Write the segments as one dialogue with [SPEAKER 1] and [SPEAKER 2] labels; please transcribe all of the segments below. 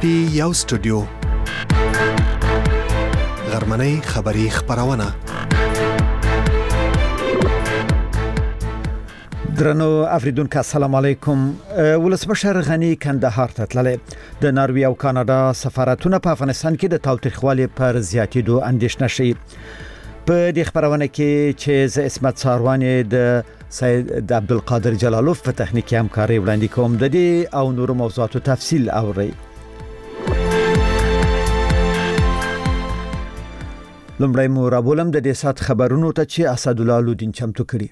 [SPEAKER 1] پی یو سټوډیو غرمنۍ خبری خبرونه
[SPEAKER 2] درنو افریدونکو السلام علیکم. ولسمشر غنی کندهار ته تللی. د ناروې او کاناډا سفارتونه په افغانستان کې د تاوتریخوالي پر زیاتېدو اندېښنه شي. په دې خبرونه کې چې ز اسمت ساروانی د سید عبدالقادر جلالوف په تخنیکی همکاري وړاندې کوم. د دې او نورو موضوعاتو تفصیل اورئ. لومړی مو رابولم د دې سات خبرونو ته چې اسدالله لودین چمتو کړي.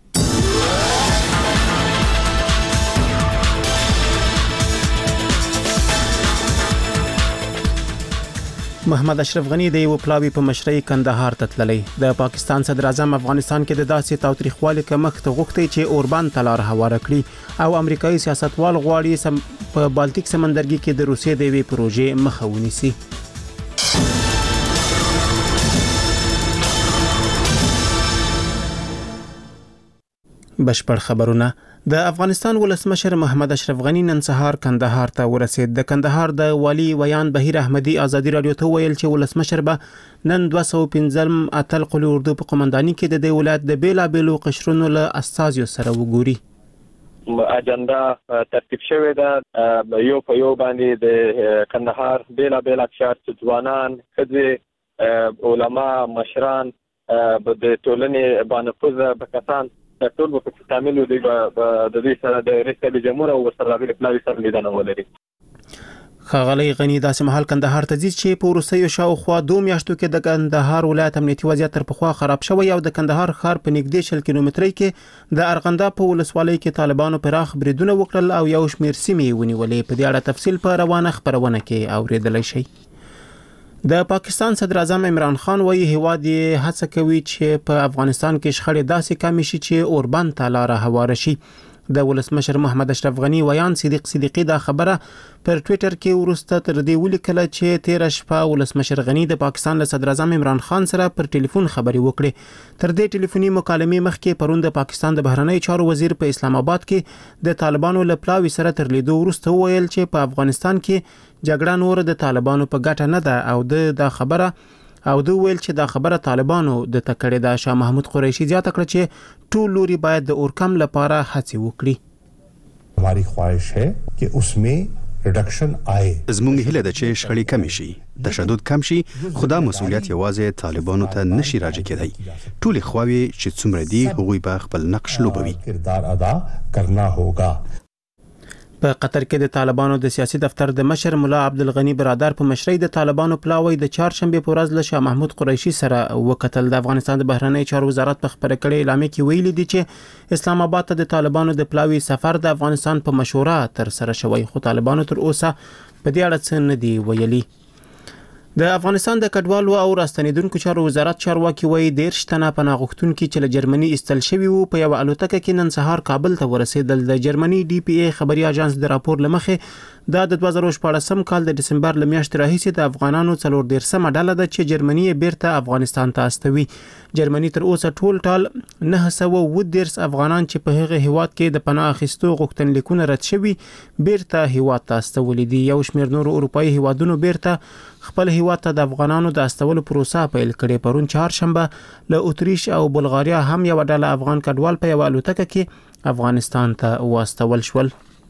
[SPEAKER 3] محمد اشرف غنی د یو پلاوی په مشرۍ کندهار ته تللی. د پاکستان صدر اعظم افغانستان کې د داسې تاوتریخوالي کمښت غوښتي چې اوربان ته لار هواره کړي او امریکایي سیاستوال غواړي په بالټیک سمندرګي کې د روسیې د یوې پروژې مخه ونیسي. بشپړ خبرونه. د افغانستان ولسمشر محمد اشرف غنی نن سهار کندهار ته ورسید. د کندهار د والی ویان بهیر احمدی ازادي رادیو ته ویل چې ولسمشر به نن 215 اتل قلی اردو په قومنداني کې د دې ولایت د بیلابېلو قشرونو له استازیو سره وګوري.
[SPEAKER 4] اجنډا ترتیب شوې ده یو په یو باندې د کندهار بیلابېل اقشار ځوانان خځې علما مشران د ټولنې باندې کسان ټول په تعامل د دې سره د رئیس جمهور او سرغړي پلاوی سره لیدنه ولري.
[SPEAKER 3] خاغلی غنی داسې محل کندهار ته ځي چې په روسیو شاوخوا 2 میاشتو کې د کندهار ولایت امنیتي وضعیت تر پخوا خراب شوی او د کندهار ښار په نږدې 100 کیلومترۍ کې د ارغنده په ولسوالۍ کې طالبانو پراخ بریدونه وکړل او یو شمېر سیمې ونیولې. په دې اړه تفصیل په روانه خبرونه کې اوریدلای شئ. د پاکستان صدر اعظم عمران خان وایي هیواد یې هڅه کوي چې په افغانستان کې شخړې داسې کمې شي چې اوربان ته لار هواره شي. د ولسمشر محمد اشرف غنی ویان صدیقی دا خبره پر ټوئیټر کې ورسته تر دې ولیکل چې 13 شپه ولسمشر غنی د پاکستان له صدر اعظم عمران خان سره پر ټلیفون خبرې وکړې. تر دې ټلیفوني مکالمې مخکې پرون د پاکستان د بهرنی چارو وزیر په اسلام آباد کې د طالبانو له پلاوی سره تر لیدو ورسته ویل چې په افغانستان کې جګړه نور د طالبانو په ګټه نه ده او د خبره ویل چې دا خبره طالبانو د تکړه د شاه محمود قریشي زیاته کړ چې ټول لوري باید د اورکم لپاره هڅه وکړي.
[SPEAKER 5] हमारी ख्वाहिश है कि उसमें रिडक्शन आए.
[SPEAKER 6] زموږ هیله ده چې شخړې کم شي، تشدد کم شي، خدا مسؤلیت یوازې طالبانو ته نشي راځي کېدای. ټول خواوی چې څومره دي هغوی به خپل نقش لوبوي.
[SPEAKER 5] کردار ادا کرنا होगा.
[SPEAKER 3] په قطر کې د طالبانو د سیاسي دفتر د مشر مولا عبدالغنی برادر په مشرۍ د طالبانو پلاوی د چهارشنبه په ورځ له شاه محمود قریشي سره وکتل. د افغانستان د بهرنی چارو وزارت په خبره کړې اعلامیه کې ویلي دي چې اسلام آباد ته د طالبانو د پلاوی سفر د افغانستان په مشوره تر سره شوی خو طالبانو تر اوسه په دې اړه څه نه دی ویلي. د افغانستان د کډوالو او راستنیدونکو چارو وزارت چارواکي وایي 13 تنه پناه غوښتونکي چې له جرمني ایستل شوي وو په یو الوتکه کې نن سهار کابل ته ورسېدل. د جرمني ډي پی ای خبري اژانس د راپور لمخې دا د 2014 کال د دسمبر ل میاشتې راهیسې د افغانانو 14 ډله ده چې جرمني بیرته افغانستان ته استوي. جرمني تر اوسه ټول 910 افغانان چې په هغه هیواد کې د پناه اخیستو غوښتنلیکونه رد شوي بیرته هیواد ته استولي دي. یو شمېر نور اروپایي هیوادونو بیرته خپل هیواد ته د افغانانو د استولو پروسه پیل کړې. پرون چهارشنبه له اتریش او بلغاریا هم یو ډله افغان کډوال په یو الوتکه کې افغانستان ته واستول شول.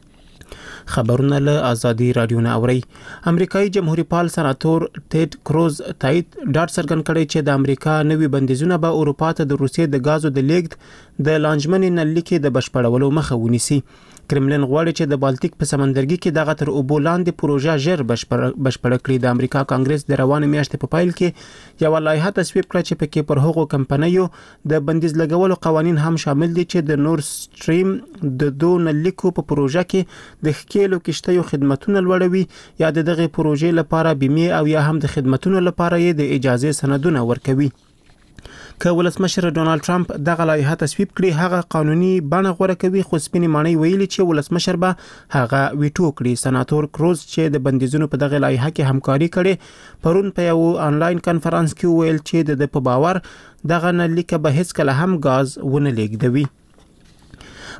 [SPEAKER 3] خبرونه له ازادي رادیو نه اوري. امریکایي جمهوریت پال سناتور ټیډ کروز تایید ډاټ سرګن کړي چې د امریکا نوي بندیزونه به اروپا ته د روسیې د غازو د لیږد د لانجمنې نلیکې د بشپړولو مخه ونیسي. کرملین غواړي چې د بالټیک په سمندرګي کې دغه تر اوبو لاندې پروژه ژر بشپړ کړي. د امریکا کانګرس د روانه میاشتې په پایل کې یو لایحه تصویب کړه چې پکې پر هغو کمپنیو د بندیز لګولو قوانین هم شامل دي چې د نور سټریم د 2 نلیکو په پروژه کې د ښکېلو کشتیو خدماتونه لوړوي یا دغه پروژې لپاره بیمه او یا هم د خدماتونو لپاره یې د اجازه سندونه ورکوي. که ولسمشر ډونالد ټرمپ دغه لایحه تصویب کړي هغه قانوني بڼه غوړه کوي خو سپینې ماڼۍ ویلي چې ولسمشر به هغه ویټو کړي. سناتور کروز چې د بندیزونو په دغه لایحه کې همکاري کړي پرون په یو آنلاین کانفرنس کې ویل چې د په باور دغه نلیکه به هیڅ کله هم غاز ونه لیږدوي.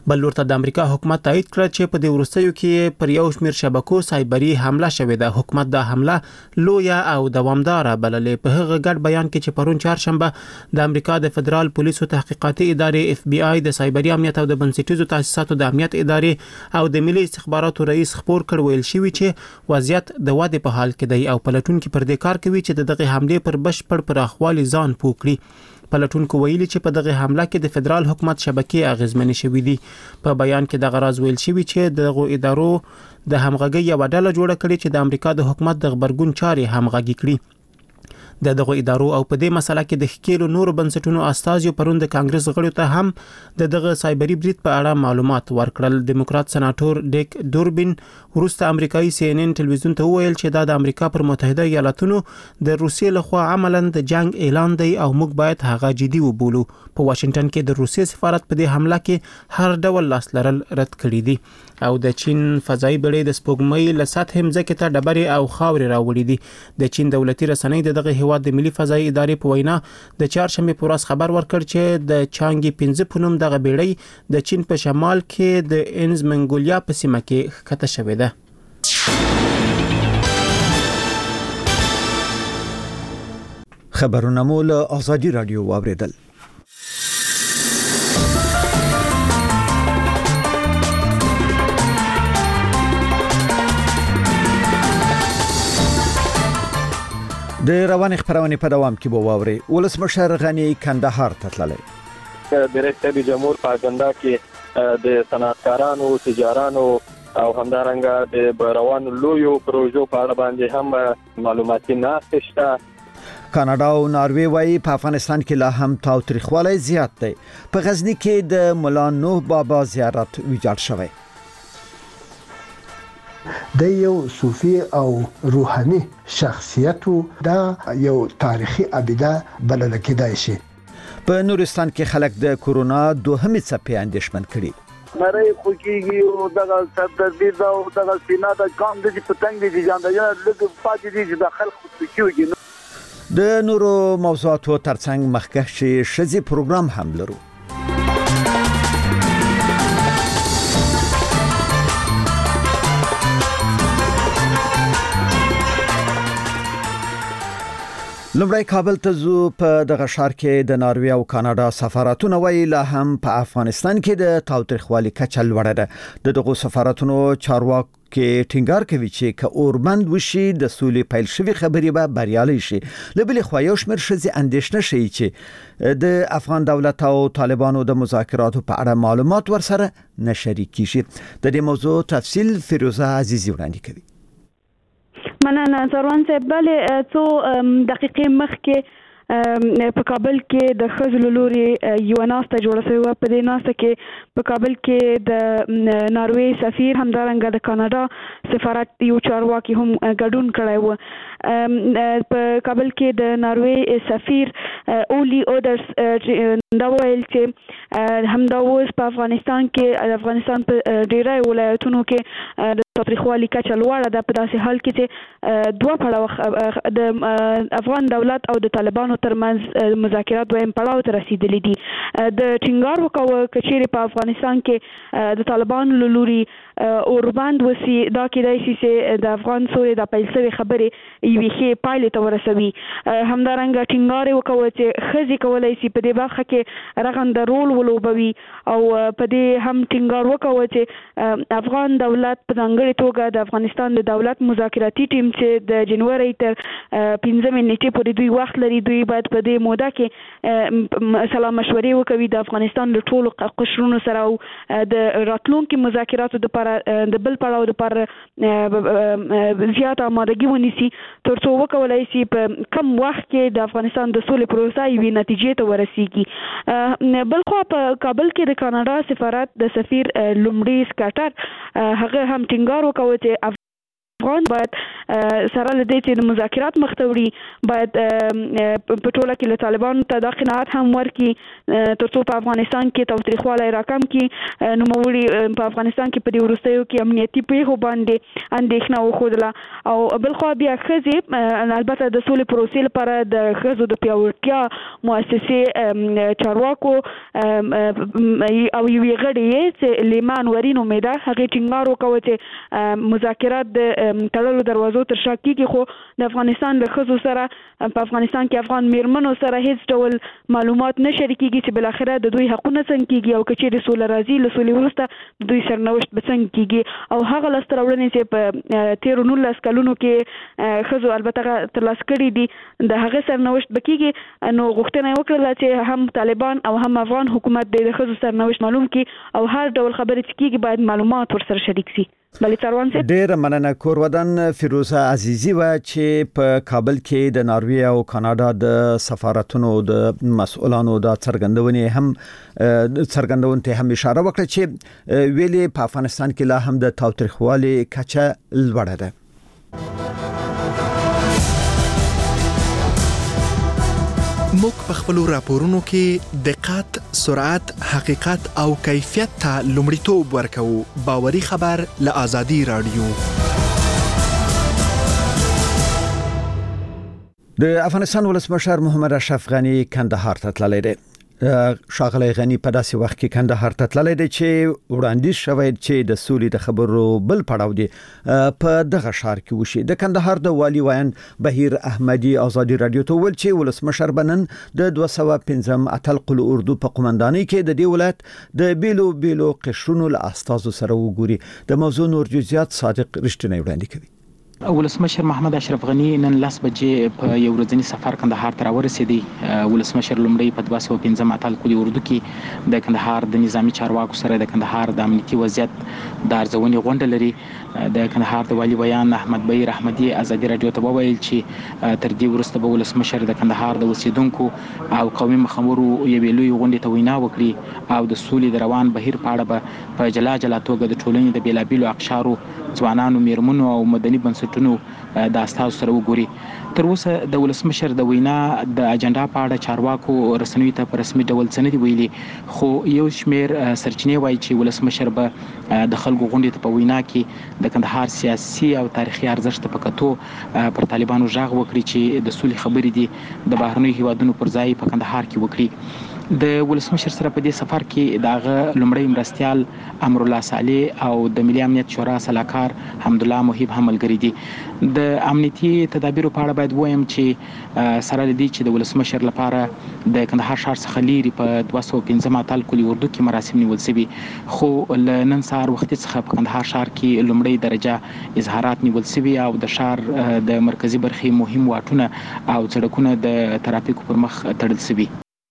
[SPEAKER 3] بل ورته د امریکا حکومت تایید کړ چې په دې وروستیو کې پر یو شمېر شبکو سایبري حمله شوې ده. حکومت د حمله لویه او دوامداره بللې. په هغه ګډ بیان کې چې پرون چهارشنبه د امریکا د فدرال پولیسو تحقیقاتي ادارې FBI د سایبري امنیت او د بنسټیزو تاسیساتو د امنیت ادارې او د ملي استخباراتو رئیس خبر کړ ویل شوی چې وضعیت د واده په حال کې دی او پلټونکو پر دې کار کوي چې دغه حمله پر بشپړ پراخوالي ځان پوه کړي. پلټونکو ویلي چې په دغه حمله کې د فدرال حکومت شبکې اغیزمنې شوې دي. په بیان کې د غراز ویل شوی چې دغه ادارو د همغږي یو ډله جوړه کړې چې د امریکا د حکومت د خبرګون چارې همغږي کړي. د دغه ادارو او په دې مسله کې د ښکیلو نور بنسټونو استازو پرون د کانګرس غړو ته هم دغه سایبري برید په اړه معلومات ورکړل. دیموکرات سناتور ډیک دوربین وروسته امریکایي CNN ټلویزیون ته وویل چې د امریکا پر متحده ایالاتونو د روسیې لخوا عملاً د جنگ اعلان دی او موږ باید هغه جدي وبولو. په واشنگټن کې د روسیې سفارت په دې حمله کې هر ډول لاس لرل رد کړی دي او د چین فضایي بېړۍ د سپوږمۍ له سطح مځکې ته ډبرې او خاورې راوړې دي. د چین دولتي رسنۍ دغه هیواد د ملي فضایي ادارې په وینا د چهارشنبه په ورځ خبر ورکړ چې د چانګي 15 په نوم دغه بیړۍ د چین په شمال کې د انز منګولیا په سیمه کې ښکته شوې ده.
[SPEAKER 2] خبرونه مول آزادی رادیو واوریدل. د روان خبرونه په دوام کې به واوري. ولسمشر غنی کندهار ته تللی.
[SPEAKER 4] د رئیس جمهور په اجنډا کې د صنعتکارانو، تجارانو او همدارنګه د روان لویو پروژو په اړه باندې هم معلوماتي ناستې شته.
[SPEAKER 2] کاناډا او ناروې وايي په افغانستان کې لا هم تاوتریخوالی زیات دی. په غزنی کې د مولا نوح بابا زیارت ویجاړ شوی.
[SPEAKER 7] د یو صوفي او روحاني شخصیت دا یو تاریخي ابیده بلل کېدای شي.
[SPEAKER 2] په نورستان کې خلک د کورونا دوهمې څپې اندېښمن کړي.
[SPEAKER 8] مړی خو کېږي او دغه سردردي ده او دغه سینه د ګام د پتنګ دي ځان یا لږ پاتې دي چې د خلکو کېږي.
[SPEAKER 2] د نورو موضوعاتو ترڅنګ مخکښ شذي پروګرام هم لرو. لومړی کابل ته زو. په دغه ښار کې د ناروې او کاناډا سفارتونه ویلي لا هم په افغانستان کې د تاوتریخوالي کچه لوړه ده. دغه سفارتونو چارواکي ټینګار کوي چې که اوربند وشي د سولې پیل شوی خبرې به بریالي شي. له بلې خوا یو شمېر ښځې اندېښنه شي چې د افغان دولت او طالبانو د مذاکراتو په اړه معلومات ورسره نه شریکېږي. د دې موضوع تفصیل فیروزه عزیزی وړاندې کوي.
[SPEAKER 9] مننه زروان صاحب. بلې څو دقیقې مخکې په کابل کې د خزل لوري یو ناسته جوړه شوې. په دې ناسته کې په کابل کې د ناروې سفیر همدارنګه د کاناډا سفارت یو چارواکي هم ګډون کړی و. په کابل کې د ناروې سفیر اولی اودرس دا ویل چې همدا اوس په افغانستان کې د افغانستان په ډیری ولایتونو کې د تاوتریخوالي کچه لوړه ده. په داسې حال کې چې دوه پړاو د افغان دولت او د طالبانو ترمنځ مذاکرات دویم پړاو ته رسیدلي دي. د ټینګار وکوه کچېرې په افغانستان کې د طالبانو له لوري اوربند وسی دا کېدای شي چې د افغان سولې د پیل شوې خبرې یوې ښې پایلې ته ورسوي. همدارنګه ټینګار وکوه چې ښځې کولی شي په دې برخه کې رغنده رول ولوبوي او په دې هم ټینګار وکوه چې افغان دولت په ځانګړې توګه د افغانستان د دولت مذاکراتي ټیم چې د جنوري تر 15 نیټې پورې دوی وخت لري، دوی باید په دې موده کې سلا مشورې وکوي د افغانستان له ټولو قشرونو سره او د راتلونکو مذاکراتو د د بل پړاو لپاره زیاته آمادګي ونیسي تر څو وکولای شي په کم وخت کې د افغانستان د سولې پروسه یوې نتیجې ته ورسیږي. بل خو په کابل کې د کاناډا سفارت د سفیر لومړي سکاټر هغه هم ټینګار وکړ چې افغان باید سره لدې چې د مذاکرات مختوري باید په ټوله کې له طالبانو ته دا قناعت هم ورکړي ترڅو په افغانستان کې تاوتریخوالی راکم کړي. نوموړي په افغانستان کې په دې وروستیو کې امنیتي پیښو باندې اندېښنه وښودله او بلخوا بیا ښځې البته د سولې پروسې لپاره د ښځو د پیاوړتیا مؤسسې چارواکو او یوې غړې یې چې لیما انوري نومېده هغې ټینګار وکړ چې مذاکرات د تړلو دروازو تر شا کېږي خو د افغانستان له ښځو سره په افغانستان کې افغان میرمنو سره هیڅ ډول معلومات نه شریکېږي چې بالاخره د دوی حقونه څنګه کېږي او که چیرې سوله راځي له سولې وروسته د دوی سرنوشت به څنګه کېږي او هغه لاسته راوړنې چې په تېرو 19 کلونو کې ښځو البته ترلاسه کړي دي د هغه سرنوشت به کېږي. نو غوښتنه یې وکړله چې هم طالبان او هم افغان حکومت د ښځو سرنوشت معلوم کړي او هر ډول خبرې چې کېږي باید معلومات ورسره شریک شي.
[SPEAKER 2] ډېر مننه. کورودن فیروزه عزیزی و چې په کابل کې د ناروی او کاناډا د سفارتونو د مسؤلانو د څرګندونې هم اشاره وکړه چې ویلي په افغانستان کې لا هم د تاوتریخوالي کچه لوړه ده.
[SPEAKER 1] موږ په خپل راپورونو کې دقت، سرعت، حقیقت او کیفیت ته لومړیتوب ورکوو. باوري خبر له آزادي رادیو.
[SPEAKER 2] د افغانستان ولسمشر محمد اشرف غنی کندهار ته تللی دی. ښاغلی غنی په داسې وخت کې کندهار ته تللی دی چې وړاندیز شوی چې د سولې د خبرو بل پړاو دی په دغه ښار کې وشي. د کندهار د والي ویاند بهیر احمدي آزادي رادیو ته ویل چې ولسمشر بنن د 215 اتل قل اردو په قومندانۍ کې د دې ولایت د بیلو قشرونو له استازو سره وګوري. د موضوع نور جزئیات صادق رښتینی وړاندې کوي.
[SPEAKER 10] ولسمشر محمد اشرف غنی نن 10 بجې په یو ورځنی سفر کندهار ته راورسېدی. ولسمشر لومړی په 215 اتل قل اردو کې د کندهار د نظامی چارواکو سره د کندهار د امنیتي وضعیت د ارزونې غونډه لري. د کندهار د والي ویان احمد بهیر احمدي آزادي رادیو ته وویل چې تر دې وروسته به ولسمشر د کندهار د اوسیدونکو او قومي مخورو یوې لوی غونډې ته وینا وکړي او د سولې د روان بهیر په اړه په جلا توګه د ټولنې د بیلابیلو اقشارو ځوانانو، میرمنو او مدني بنسټونو د استازو سره وګوري. تر اوسه د ولسمشر د وینا د اجنډا په اړه چارواکو رسنیو ته په رسمي ډول څه نه دي ویلي، خو یو شمېر سرچینې وایي چې ولسمشر به د خلکو غونډې ته په وینا کې د کندهار سیاسي او تاریخي ارزښت په کتو پر طالبانو غږ وکړي چې د سولې خبرې دي د بهرنیو هیوادونو پر ځای په کندهار کې وکړي. د ولسمشر سره په دې سفر کې دغه لومړی مرستیال امرالله صالح او د ملي امنیت شورا سلاکار حمدالله محیب هم ملګري دي. د امنیتي تدابیرو په اړه باید وایم چې سره لدی چې د ولسمشر لپاره د کندهار ښار څخه لیري په 215 اتل قل اردو کې مراسم نیول شوي، خو له نن سهار وختي څخه په کندهار ښار کې لومړی درجه اظهارات نیول شوي او د ښار د مرکزی برخې مهم واټونه او سړکونه د ترافیکو پر مخ تړل شوي.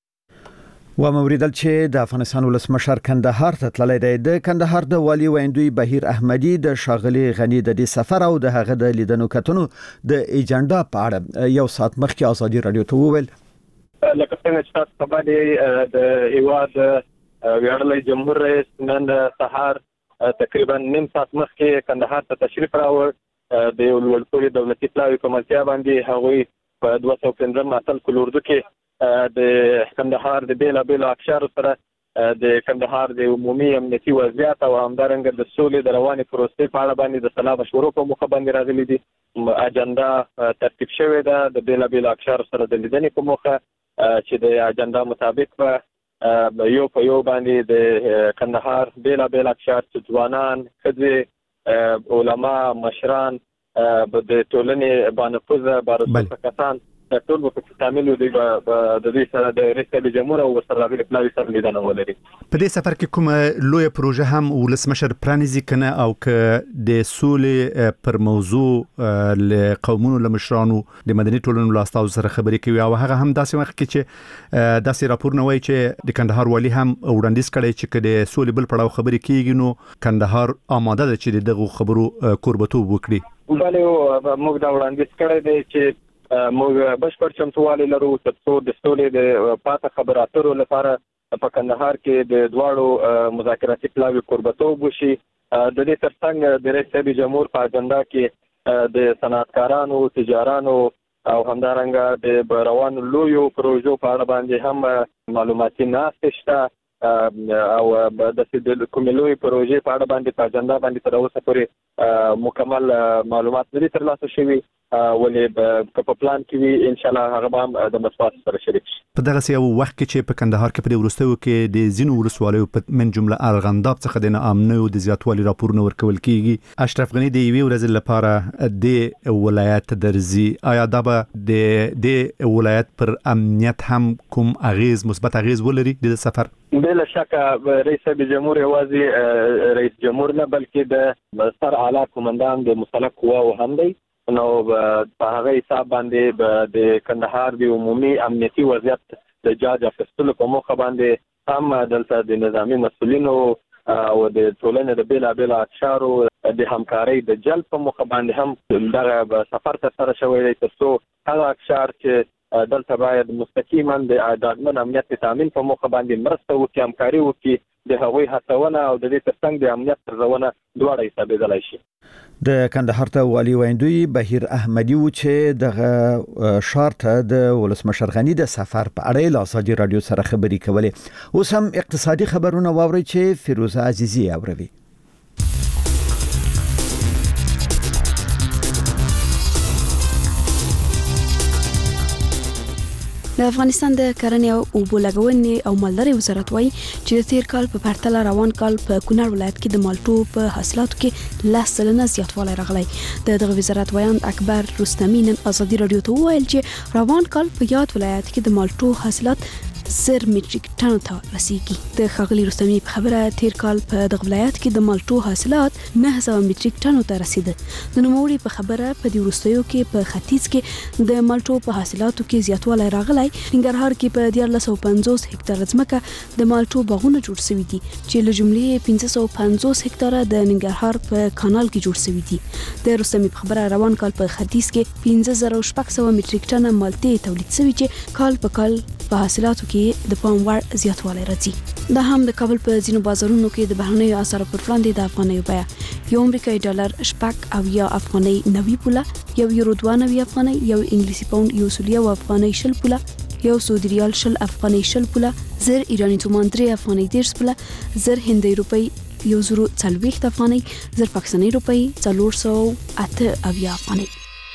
[SPEAKER 2] و موریدل چې د افغانستان ولسمشر کندهار ته تللی دی. د کندهار د والي ویندوی بهیر احمدي د ښاغلي غنی د دې سفر او د هغه د لیدنو کتنو د ایجنډا په اړه یو ساعت مخکې آزادي رادیو ته وویل.
[SPEAKER 4] لکه څنګه چې تاسو په باندې د هیواد ویاړلی جمهور رئیس نن سهار تقریبا نیم ساعت مخکې کندهار ته تشریف راوړ. د یو لوړپوړي دولتي پلاوي په ملتیا باندې هغوی په 215 اتل قل اردو کې د کندهار د بیلابیلو اقشارو سره د کندهار د عمومي امنیتي وضعیت او همدارنګه د سولې د روانې پروسې په اړه باندې د سلا مشورو په موخه باندې راغلي دي. اجنډا ترتیب شوې ده د بیلابیلو اقشارو سره د لیدنې په موخه چې د اجنډا مطابق په یو په یو باندې د کندهار بیلابیل اقشار چې ځوانان، ښځې، علما، مشران، د ټولنې بانفوذه بارزو کسان ټول په شامل دي د دې سره د رئیس جمهور او سره راغلي پلاوي سره لیدنه ولري.
[SPEAKER 6] په دې سفر کې کوم لوی پروژه هم ولسمشر پرانیزي کنه او که د سولې پر موضوع له قومونو له مشرانو د مدني ټولنو له استازو سره خبرې کوي او هغه هم داسې وخت کې چې داسې راپور نه وایي چې د کندهار والی هم وړاندیز کړي چې د سولې بل پړاو خبرې کیږي نو کندهار آماده ده چې دغه خبرو کوربتوب وکړي.
[SPEAKER 4] بله موږ دا وړاندیز کړی دی چې موږ بشپړ چمتووالی لرو ترڅو د سولې د پاته خبرو اترو لپاره په کندهار کې د دواړو مذاکراتي پلاوي کوربتوب وشي. د دې ترڅنګ د رئیس جمهور په اجنډا کې د صنعتکارانو تجارانو او همدارنګه د روانو لویو پروژو په اړه باندې هم معلوماتي ناستې شته او د کومې لویې پروژې په اړه باندې په اجنډا باندې تر اوسه پورې مکمل معلومات نه دي ترلاسه شوي ولې په پلان کې وي ان شاء الله هغه هم د مسوات سره شریک شي.
[SPEAKER 6] په دغه یو وخت کې چې په کندهار کې په وروستیو کې د زینو ولسوالیو په من جمله ارغنداب څخه د ناامنیو د زیاتوالي راپورونه ورکول کیږي. اشرف غنی د یوې ورځې لپاره د ولایت درځي، آیا دا به د ولایت پر امنیت هم کوم مثبت اغیز ولري د سفر؟
[SPEAKER 4] بلا شک رئیس جمهور یوازې رئیس جمهور نه بلکې د سر اعلی کمانډان د مسلح قواو هم دی. نو په هغه حساب باندې د کندهار د عمومي امنیتي وضعیت د جاج اخیستلو په موخه باندې هم دلته د نظامی مسؤلینو او د ټولنې د بیلابیل اقشارو د همکارۍ د جلب په موخه باندې هم دغه سفر ترسره شوی دی ترڅو هغه اقشار چې دلته باید مستقیما د ډاډمن امنیت تامین په موخه باندې مرسته وکړي، همکاري وکړي، د هغوی هڅونه او د دې ترڅنګ د امنیت ارزونه دواړه حسابېدلی شي.
[SPEAKER 2] د کندهار ته والی ویندوی بهیر احمدی و چې دغه شار ته د ولسمشر غنی د سفر په اړه له ازادي رادیو سره خبرې کولې. اوس هم اقتصادي خبرونه واوري چې فیروزه عزیزی اوروي.
[SPEAKER 11] د افغانستان د کرنې او اوبو لګونې او مالدارۍ وزارت وايي چې د تیر کال په پرتله روان کال په کونړ ولایت کې د مالټو په حاصلاتو کې 10% زیاتوالی راغلی. دغه وزارت وایي اکبر رستمی نن ازادي رادیو ته وویل چې روان کال په یاد ولایت کې د مالټو حاصلات 0 میټریک ټن ته رسیدي. د ښاغلي رستمی په خبره تیر کال په دغه ولایت کې د مالټو حاصلات 900 میټریک ټن ته رسیدل. د نوموړي په خبره په دې وروستیو کې په ختیځ کې د مالټو په حاصلاتو کې زیاتوالی راغلی. ننګرهار کې په 1450 هکتار ځمکه د مالټو باغونه جوړ شوي دي چې له جملې 550 هکتار د ننګرهار په کانال کې جوړ شوي دي. د رستمی په خبره روان کال په ختیځ کې 5600 میټریک ټن مالټې تولید شوي چې کال په کال په حاصلاتو کې د پام وړ زیاتوالی راځي. دا هم د کابل په ځینو بازارونو کې د بهرنیو اسعارو پر وړاندې د افغانیو بیه یو امریکایي ډالر شپږ او یا افغاني 90 پوله، یو یورو 92 افغاني، یو انګلیسي پاوند یو سل افغاني 60 پوله، یو سعودي ریال 60 افغاني 60 پوله، زر ایرانی تومان 3 افغاني 10 پوله، زر هندي روپی 140 افغاني، زر پاکستاني روپی 408 افغاني.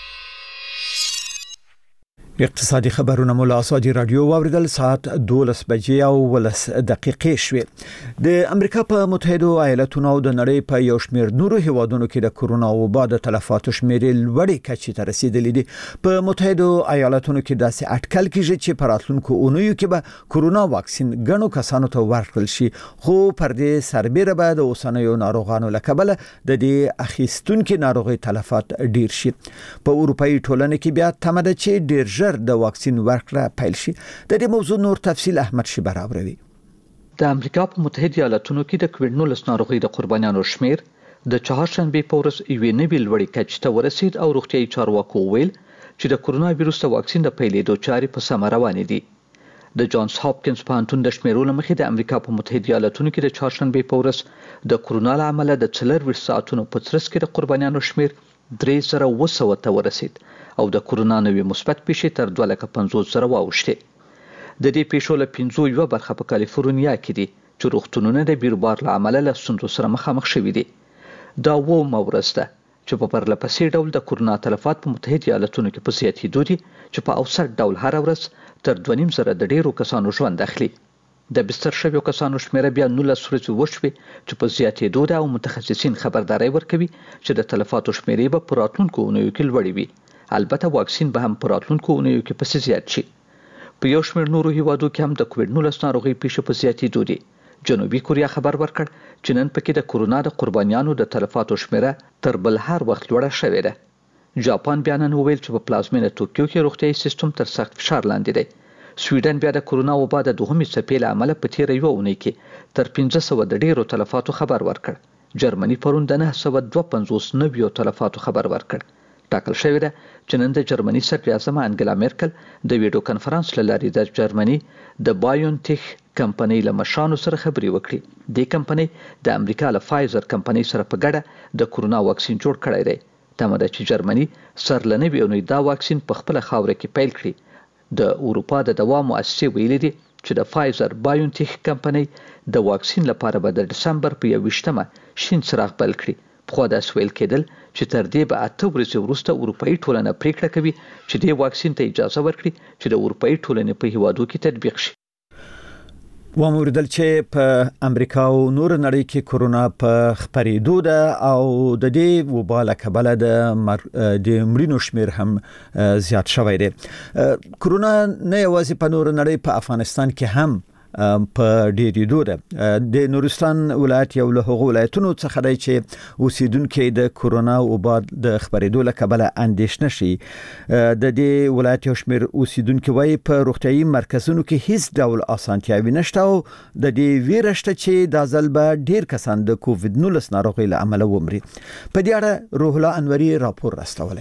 [SPEAKER 2] اقتصادي خبرونه مولا ازادي رادیو واوریدل. ساعت 12 بجې او 12 دقیقې شوې. د امریکا په متحده ایالاتونو او د نړۍ په یو شمېر نورو هیوادونو کې د کورونا وبا د تلفاتو شمیرې لوړې کچې ته رسیدلې دي. په متحده ایالاتونو کې داسې اټکل کیږي چې په راتلونکو اونیو کې به کورونا واکسین ګڼو کسانو ته ورکړل شي، خو پر دې سربېره به د اوسنیو ناروغانو له کبله د دې اخیستونکو ناروغي تلفات ډیر شي. په اروپאי ټولنه کې بیا تمه ده چې ډیر د واکسین ورکړه پیل شي. د دې موضوع نور تفصیل احمد شیبر اوروي.
[SPEAKER 12] د امریکا په متحده ایالاتونو کې د کووډ-19 ناروغي د قربانیانو شمیر د چهارشنبه په ورځ یوې نوې لوړې کچې ته ورسید او روغتیايي چارواکو ویل چې د کورونا وایروس د واکسین د پیلېدو چارې په سمه روانې دي. د جانز هاپکینز پوهنتون د شمیرو له مخې د امریکا په متحده ایالاتونو کې د چهارشنبه په ورځ د کورونا له امله د 24 ساعتونو په ترڅ کې د قربانیانو شمیر 3200 ته ورسید او د کورونا نوې مثبت پیښې تر 250,000 واوښتې. د دې پیښو له 51 برخه په کالیفورنیا کې دي چې روغتونونه د بیروبار له امله له ستونزو سره مخامخ شوي دي. دا اوومه ورځ ده چې په پرلهپسې ډول د کورونا تلفات په متحده ایالاتونو کې په زیاتېدو دي چې په اوسط ډول هره ورځ تر 2.5 د ډیرو کسانو ژوند اخلي. د بستر شویو کسانو شمیره بیا 19 ورځې وشوې چې په زیاتېدو ده او متخصصین خبرداري ورکوي چې د تلفاتو شمیرې به په راتلونکو اونیو کې لوړې وي. البته واکسین به هم په راتلونکو اونیو کې پسې زیات شي. په یو شمېر نورو هیوادو کې هم د کووډ-19 ناروغۍ پیښې په زیاتېدو دي. جنوبي کوریا خبر ورکړ چې نن پکې د کورونا د قربانیانو د تلفاتو شمیره تر بل هر وخت لوړه شوې ده. جاپان بیا نن وویل چې په پلازمینه توکیو کې روغتیايي سیستم تر سخت فشار لاندې دی. سویډن بیا د کورونا وبا د دوهمې څپې له امله په تیره یوه اونۍ کې تر 1500 د ډیرو تلفاتو خبر ورکړ. جرمني پرون د 952 نویو تلفاتو خبر ورکړ. ټاکل شوې ده چې نن د جرمني صدر اعظم انګلا میرکل د ویډیو کانفرنس له لارې د جرمني د بایونټیک کمپنۍ له مشرانو سره خبرې وکړې. دې کمپنۍ د امریکا له فایزر کمپنۍ سره په ګډه د کورونا واکسین جوړ کړی دی. تمه ده چې جرمني سرلنوي اونۍ دا واکسین په خپل خاوره کې پیل کړي. د اروپا د دوا مؤسسې ویلي دي چې د فایزر بایونټیک کمپنۍ د واکسین لپاره به د ډسمبر په 21مه شین څراغ بل کړي. خو دا ویل کېدل چې تر دې به 8 ورځې وروسته اروپאי ټولنه پریکړه کوي چې د واکسین ته اجازه ورکړي چې د اروپאי ټولنې په هیوادو کې تطبیق شي.
[SPEAKER 2] وموردل چې په امریکا او نور نړۍ کې کورونا په خپرېدو ده او د دې وبا له کبله د مړینو شمیر هم زیات شوی دی. کورونا نه یوازې په نور نړۍ په افغانستان کې هم په ډېرېدو ده. د نورستان ولایت یو له هغو ولایتونو څخه دی چې اوسیدونکي د کورونا وبا د خپرېدو له کبله اندېښنه شي. د دې ولایت یو شمېر اوسیدونکي وایي په روغتیايي مرکزونو کې هیڅ ډول اسانتیاوې نشته او د دې ویره شته چې دا ځل به ډېر کسان د کووډ-19 ناروغۍ له امله ومري. په دې اړه روح الله انوري راپور راستولی.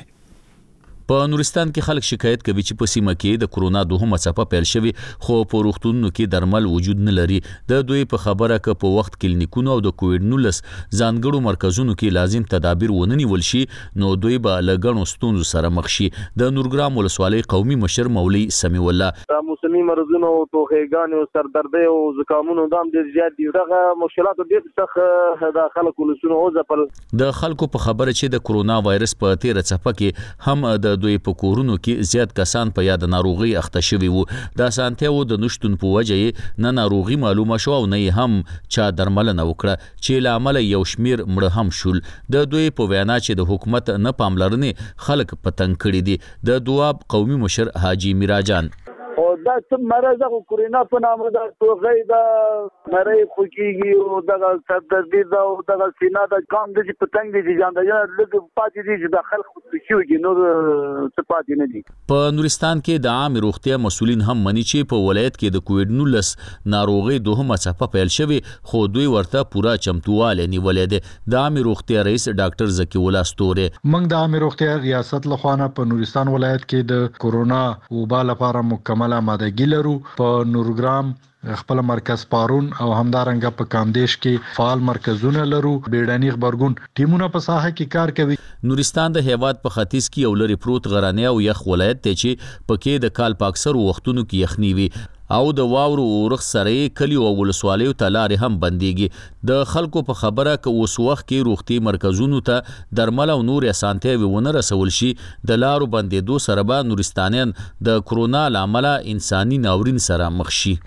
[SPEAKER 13] په نورستان کې خلک شکایت کوي چې په سیمه کې د کورونا دوهمه څپه پیل شوی خو په روغتونونو کې درمل وجود نه لري. د دوی په خبره ک په وخت کلینیکونو او د کووډ-19 ځانګړو مرکزونو کې لازم تدابیر ونه نیول شي نو دوی به له غنو ستونزو سره مخ شي. د نورګرام ولسوالۍ قومي مشر مولوي سمیع الله
[SPEAKER 8] موسمي مرزونو او توخېګانو سردردي او زکامونو دام ډېر زیات دي. دغه مشکلات ډېر څخه د خلکو لسونو او ځپل.
[SPEAKER 13] د خلکو په خبره چې د کورونا وایرس په 13 څپه کې هم د دوی په کورونو کې زیات کسان په یاد ناروغي اخته شوي وو. د سانتیو د نشټون په وجه نه ناروغي معلومه شو او نه هم چا درملنه وکړه چې لامل یو شمیر مړه هم شول. د دوی په وینا چې د حکومت نه پاملرنه خلک پتنګ کړي دي. د دواب قومي مشر حاجی میراجان
[SPEAKER 8] او دا څه مرض او کورونا په نامه دا توغې دا مړې خوږيږي او دا سردردي دا او دا سینا دا کام د پتنګ دي ځان دا لږ پاتې دي چې د خلک خوشيږي نو څه پاتې نه دي.
[SPEAKER 13] په نورستان کې د عام روغتیا مسولین هم مني چې په ولایت کې د کووډ-19 ناروغي دوهمه څپه پیل شوی خو دوی ورته پورا چمتواله نیولې ده. د عام روغتیا رئیس ډاکټر زکی الله ستوره
[SPEAKER 14] موږ د عام روغتیا ریاست لخوا په نورستان ولایت کې د کورونا وبا لپاره مکمل آمادګي لرو. په نورګرام خپل مرکز پارون او همدارنګه په کامدیش کې فعال مرکزونه لرو. بیړني خبرګون ټیمونه په ساحه کې کار کوي.
[SPEAKER 13] نورستان د هیواد په ختیځ کې یو لري پروت غرانه او یخ ولایت دی چې پکې د کال په اکثر وختونو کې یخنی وي او د واورو اورخ سره کلی او ولسوالیو ته لارې هم بنديږي. د خلکو په خبره ک اوس وخت کې روغتي مرکزونو ته درمل او نور اسانتیاوي ونه رسول شي د لارو بندیدو سره به نورستانیان د کورونا لامل انساني ناورین سره مخ شي.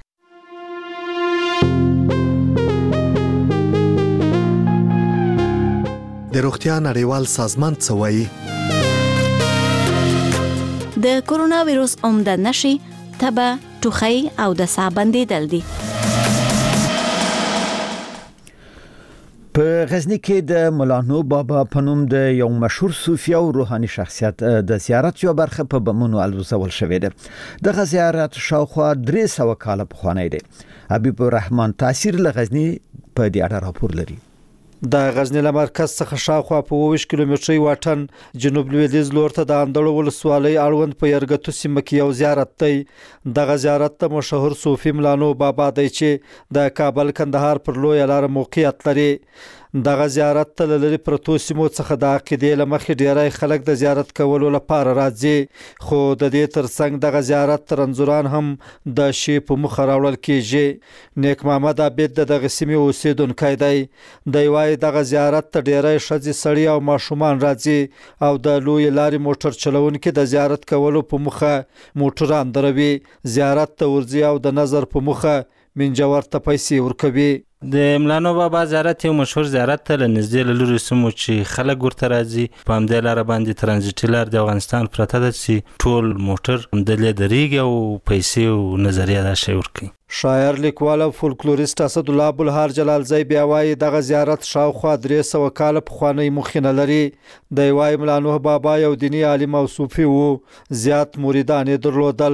[SPEAKER 1] د روغتیا نړیوال سازمان څه وایي؟
[SPEAKER 15] د کورونا وایروس عمده نشي تبه ټوخی او د ساه بندیدل دي.
[SPEAKER 2] په غزنی کې د مولانا بابا په نوم د یو مشهور صوفي او روحاني شخصیت د زیارت یو برخه په بمونو الوزول شوې ده. دغه زیارت شاوخوا 300 کاله پخوانی دی. حبیب الرحمن تاثیر له غزنی په دې اړه راپور لري.
[SPEAKER 16] د غزنی له مرکز څخه شاوخوا په 20 کیلومتري واټن جنوب لویدیځ لور ته د اندړو ولسوالۍ اړوند په یرګتو سیمه کې یو زیارت دی. دغه زیارت ته مشهور صوفي مولانا بابا دی چې د کابل کندهار پر لوی لار موقعیت لري. دغه زیارت ته لری پرتو سیمو څخه د عقیدې لمخې ډیری خلک د زیارت کولو لپاره راځي خو د دې ترڅنګ دغه زیارت ترنځوران هم د شی په مخ راوړل کیږي. نیک محمد عبید دغه سیمې اوسیدونکی دی. د وای دغه زیارت ته ډیری شذې سړی او ماشومان راځي او د لوی لارې موټر چلونکي د زیارت کولو په مخه موټران دروي. زیارت ته ورځي او د نظر په مخه منجور ته پیسې ورکوي.
[SPEAKER 17] د مولانا بابا زیارت یو مشهور زیارت ته لنږدې له لوري سمو چې خلک ورته راځي. په همدې لار باندې ترانزیټي لار د افغانستان پرته ده چې ټول موټر همدلته درېږي او پیسې او نظریه دا شی ورکوي.
[SPEAKER 16] شاعر لیکوال او فولکلوریست اسد الله ابوالهار جلالزی بیا وایي دغه زیارت شاوخوا 300 کاله پخوانی مخینه لري. د وای مولانا بابا یو دینی عالم او صوفي وو. زیات مریدان درلودل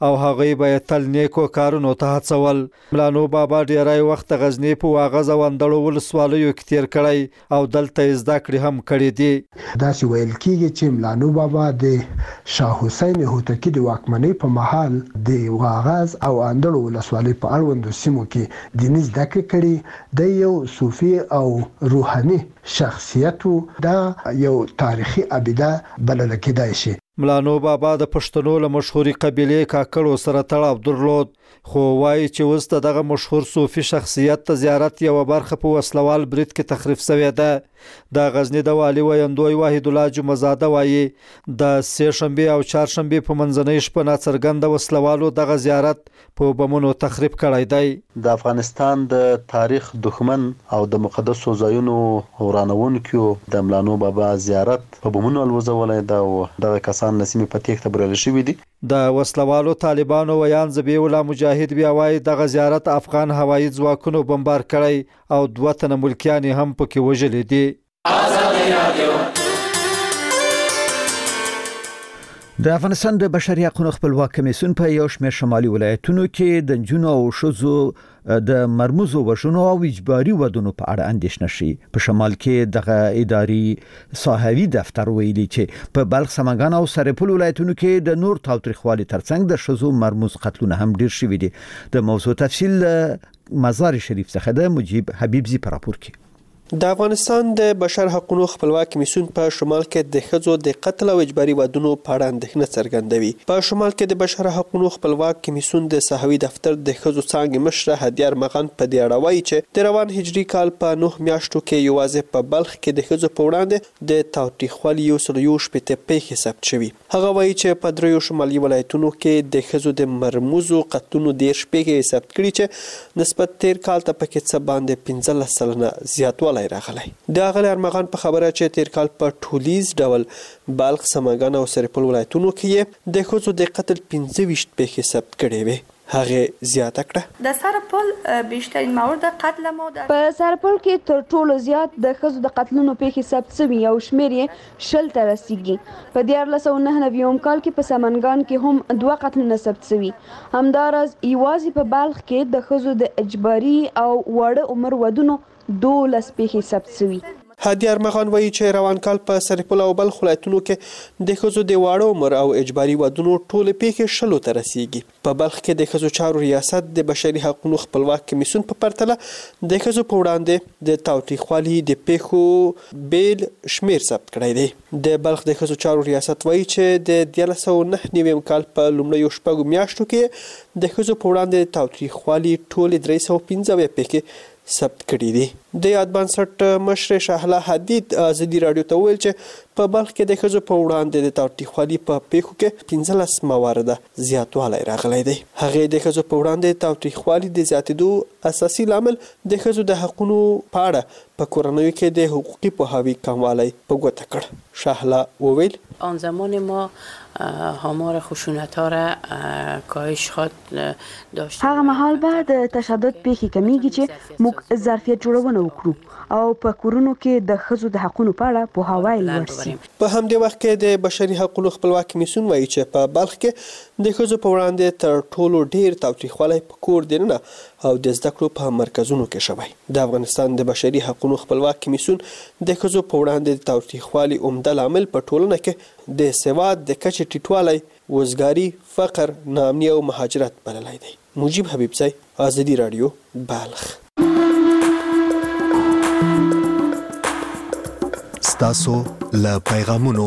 [SPEAKER 16] او هغه باید تل نیکو کارونو ته هڅول. ملانو بابا ډیرای وخت غزنی په واغز او اندړو ولسوالیو کې تیر کړی او دلته زده کړې هم کړې دي.
[SPEAKER 7] دا چې ویل کیږي چې ملانو بابا د شاه حسین هوتکی د واکمنۍ په مهال د واغز او اندړو ولسوالۍ په اړوندو سیمو کې دیني زده کړې کړې. د یو صوفي او روحاني شخصیت دا یو تاریخي ابیده بلل کېدای شي.
[SPEAKER 16] ملانو بابا د پښتنو له مشهوري قبیلې کاکړو سره تړاو درلود، خو وایي چې اوس دغه مشهور صوفي شخصیت ته زیارت یو برخه په وسلوال برید کې تخریب شوې ده. د غزنی د والي ویندوی واحد الله جمعزاده وایي د سه شنبه او چهار شنبه په منځنۍ شپه ناڅرګند وسلوالو دغه زیارت په بمونو تخریب کړی دی.
[SPEAKER 18] د افغانستان د تاریخ دښمن او د مقدسو ځایونو ورانونکو د ملانو بابا زیارت په بمونو الوزولای دا او دغه کسان نسیمه په تیښته برل شوی دي.
[SPEAKER 16] د وسلوالو طالبانو ویان زبی الله مجاهد بیا وایي دغه زیارت افغان هوایي ځواکونو بمبار کړی او 2 تنه ملکیان هم پکې وژلي دي.
[SPEAKER 2] د افغانستان د بشري حقوقو خپلواک کمیسیون په یو شمېر شمالي ولایتونو کې د نجونو او ښځو د مرموزو وژنو او اجباري ودونو په اړه اندېښنه شي. په شمال کې دغه اداري صحوي دفتر ویلي چې په بلخ، سمنګان او سرپل ولایتونو کې د نور تاوتریخوالي ترڅنګ د ښځو مرموز قتلونه هم ډیر شوي دي. د موضوع تفصیل مزار شریف څخه د مجيب حبیبزي په راپور کې.
[SPEAKER 19] د افغانستان د بشر حقوقو خپلواک کمیسیون په شمال کې د ښځو د قتل او اجباري ودونو په اړه اندېښنه څرګندوي. په شمال کې د بشر حقوقو خپلواک کمیسیون د صحوي دفتر د ښځو څانګې مشره هدیار مغان په دې اړه وایي چې د روان هجري کال په 9 میاشتو کې یوازې په بلخ کې د ښځو په وړاندې د تاوتریخوالي 118 پیښې ثبت شوي. هغه وایي چې په دریو شمالي ولایتونو کې د ښځو د مرموزو قتلونو 10 پیښې ثبت کړي چې نسبت تیر کال ته پکې څه باندې 15% زیاتوالی راغلی. د اغلی ارمغان په خبره چې تیر کال په ټولیز ډول بلخ، سمنګان او سرپل ولایتونو کې د ښځو د قتل 25 پیښې ثبت کړي وي. هغه زیاته کړه
[SPEAKER 20] د سرپل بیشترین مورد قتل ما
[SPEAKER 9] په سرپل کې تر ټولو زیات د ښځو د قتلونو پیښې ثبت شوي او شمېر یې 10 ته رسیږي. په 1999 کال کې په سمنګان کې هم 2 قتلونه ثبت شوي. همداراز یوازې په بلخ کې د ښځو د اجباري او وړه عمر ودونو 12 پیښې ثبت شوي.
[SPEAKER 19] هادي ارمغان وایي چې روان کال په سرپل او بلخ ولایتونو کې د ښځو د واړه عمر او اجباري ودونو ټولې پیښې 10 ته رسیږي. په بلخ کې د ښځو چارو ریاست د بشري حقوقو خپلواک کمیسیون په پرتله د ښځو په وړاندې د تاوتریخوالي د پیښو بیل شمیر ثبت کړی دی. د بلخ د ښځو چارو ریاست وایي چې د 1999 کال په لومړیو شپږو میاشتو کې د ښځو په وړاندې د تاوتریخوالي ټولې 315 پیښې ثبت کړي دي. د یاد بنسټ مشر شهلا حدید ازادي رادیو ته ویل چې په بلخ کې د ښځو په وړاندې د تاوتریخوالي په پیښو کې 15 موارد زیاتوالی راغلی دی. هغه د ښځو په وړاندې تاوتریخوالي د زیاتېدو اساسي لامل د ښځو د حقوقو په اړه په کورنیو کې د حقوقي پوهاوي کموالی په ګوته کړ. شهلا وویل
[SPEAKER 21] آن زمان ما آمار خشونت ها را کاهش خواهد داشت.
[SPEAKER 9] هغه مهال بعد تشدد پیښې کمیږي چې موږ ظرفیت جوړونه وکړو او په کورونو کې د ښځو د حقوقو په اړه پوهاوی لوړ شي.
[SPEAKER 19] په همدې وخت کې د بشري حقوقو خپلواک کمیسیون وایي چې په بلخ کې د ښځو په وړاندې تر ټولو ډیر تاوتریخوالی په کور دننه او د زده کړو په مرکزونو کې شوی. د افغانستان د بشري حقوقو خپلواک کمیسیون د ښځو په وړاندې د تاوتریخوالي عمده لامل په ټولنه کې د سواد د کچې ټیټوالی، وزګاري، فقر، ناامني او مهاجرت بللی دی. مجيب حبیبزی، ازادي رادیو، بلخ.
[SPEAKER 1] ستاسو له پیغامونو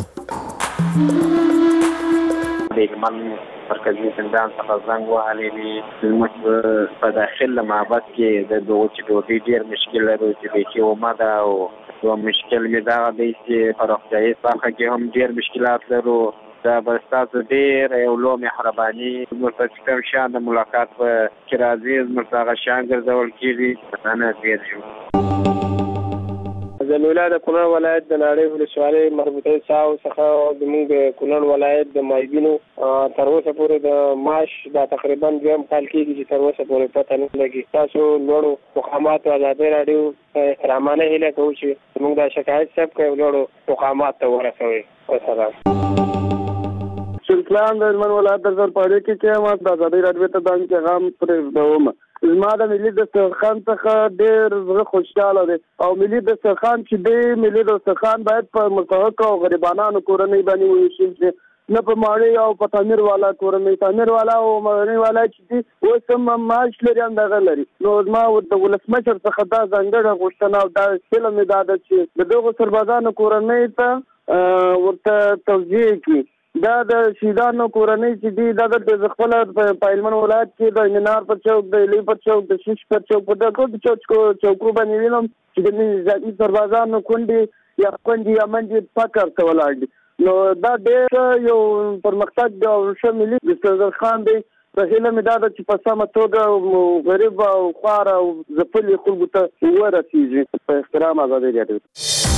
[SPEAKER 22] بیگمن مرکزی زندان څخه زنګ وهلی دی. زموږ په داخل معبد کې د دوچې ډوډۍ ډېر مشکل لرو چې بیخي ومه ده او یو مشکل مې دغه دی چې په روغتیایي برخه کې هم ډېر مشکلات لرو. دا به ستاسو ډېر یو لوی مهرباني زموږ ته چې کوم شیان د ملاقات په کې راځي زموږ ته هغه شیان ګرځول کېږي. مننه ډېر ژوند.
[SPEAKER 23] زموږ د کونړ ولایت د ناړۍ ولسوالۍ مربوطه ساو څخه زموږ د کونړ ولایت د مایبینو تر اوسه پورې د معاش دا تقریبا 2 کال کېږي چې تر اوسه پورې پته نه لګي. تاسو لوړو مقاماتو ازادي رادیو احترامانه هیله کوو چې زموږ د شکایت ثبت کړئ لوړو مقامات ته ورسوئ. والسلام.
[SPEAKER 22] څوک
[SPEAKER 23] اسلام د هلمند ولایت د زرپاړې کې ما د ازادۍ راډیو ته دا پیغام پرېږدوم. زما د ملي دسترخوان څخه ډېر زړه خوشحاله دی او ملي دسترخوان چې دی ملي دسترخوان باید په مستحقو او غریبانو کورنۍ باندې وویشل شي، نه په ماړی او په تعمیر والا کورنۍ. تعمیر والا او ماړی والا چې دی اوس هم معاش لري همدغه لري. نو زما د ولسمشر څخه دا ځانګړې غوښتنه او دا هیله مې دا ده چې د دغو سربازانو کورنۍ ته ورته توجیه کړي. دا د شهیدانو کورنۍ چې دي دا د خپله په هلمند ولایت کې د مینار پر چوک، د هیلۍ پر چوک، د شیش پر چوک، په دغه ټولو چوکو باندې وینم چې د نظامي سربازانو کونډې یا خویندې یا میندې فقر ته ولاړ دي. نو دا ډېر یو پرمختګ دی او ښه ملي دسترخوان دی. په هیله مې دا ده چې په سمه توګه غریب او خوار او ځپلي خلکو ته ورسېږي. په احترام ازادي راډیو.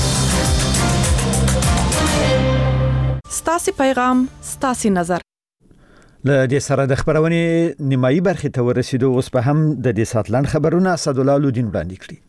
[SPEAKER 3] ستاسي پیغام ستاسي نظر.
[SPEAKER 2] له دې سره د خبرونې نیمایي برخې ته ورسېدو. اوس په هم د دې ساعت لاند خبرونه اسدالله لودین وړاندې کړي.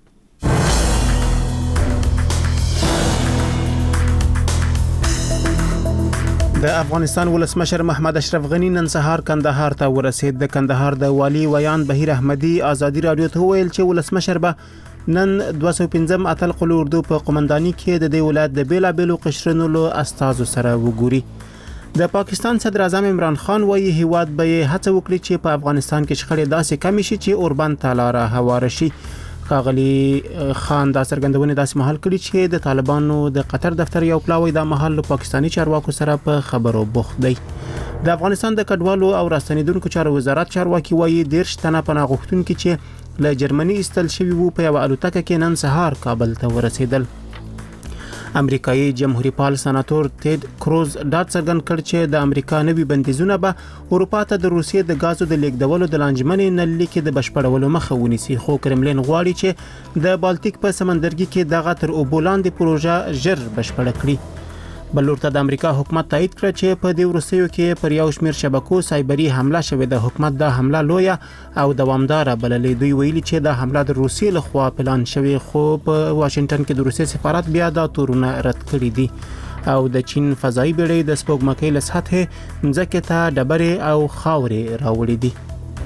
[SPEAKER 5] د افغانستان ولسمشر محمد اشرف غنی نن سهار کندهار ته ورسید. د کندهار د والی ویان بهیر احمدی ازادي رادیو ته ویل چې ولسمشر به نن 215 اتل قلو اردو په قومنداني کې د دې ولایت د بیلابېلو قشرونو له استازو سره وګوري. د پاکستان صدر اعظم عمران خان وایي هیواد به هڅه وکړي چې په افغانستان کې شخړې داسې کم شي چې اوربند ته لاره هواره شي. ښاغلي خان دا څرګندونه داسې مهال کړي چې د طالبانو د قطر دفتر یو پلاوی د محل پاکستانی چارواکو سره په خبرو بوخت دی. د افغانستان د کډوالو او راستنیدونکو چارو وزارت چارواکي وایي 13 تنه پناه غوښتونکي چې له جرمني استل شوي وو په یو الوتکه کې نن سهار کابل ته ورسېدل. امریکایي جمهوریت پال سناتور تید کروز دا څرګند کړ چې د امریکا نوي بندیزونه به اروپا ته د روسیې د غازو د لیږدولو د لانجمنې نل لیکي د بشپړولو مخه ونیسي. خو کرملین غواړي چې د بالټیک په سمندرګي کې دغه تر اوبو لاندې پروژه ژر بشپړه کړي. بل لورته د امریکا حکومت تایید کړ چې په دې وروستیو کې پر یو شمېر شبکو سایبري حمله شوې ده. حکومت دا حمله لویه او دوامداره بللې. دوی ویلي چې دا حمله د روسیې لخوا پلان شوې، خو په واشنگټن کې د روسیې سفارت بیا دا تورونه رد کړي دي. او د چین فضایي بیړۍ د سپوږمکۍ له سطحې ځمکې ته ډبرې او خاورې راوړي دي.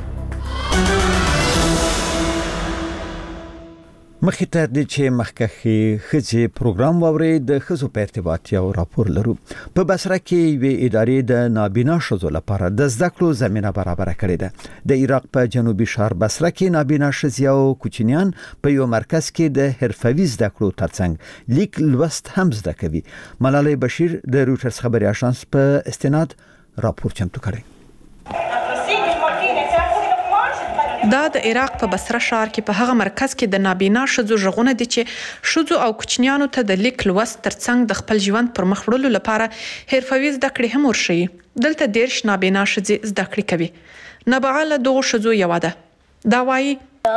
[SPEAKER 2] مخې ته د چې مخکخي خزي پروګرام ووري د خزو په ارتباط یو راپور لرو. په بصره کې وی ادارې د نابینا شذو لپاره د زده کړو زمينه برابر کړې ده. د عراق په جنوبي شهر بصره کې نابینا شذي او کوچنیان په یو مرکز کې د حرفوي زده کړو ترڅنګ لیک لوست هم زده کوي. ملالۍ بشیر د روټرز خبري اژانس په استناد راپور چمتو کړی.
[SPEAKER 3] دا د عراق په بصره ښار کې په هغه مرکز کې د نابینا ښځو ژغونه دي چې ښځو او کوچنیانو ته د لیک لوست ترڅنګ د خپل ژوند پر مخ وړلو لپاره حرفوي زده کړې هم ورښيي. دلته 13 نابینا ښځې زده کړې کوي. نبعه له دغو ښځو یوه ده. دا وایي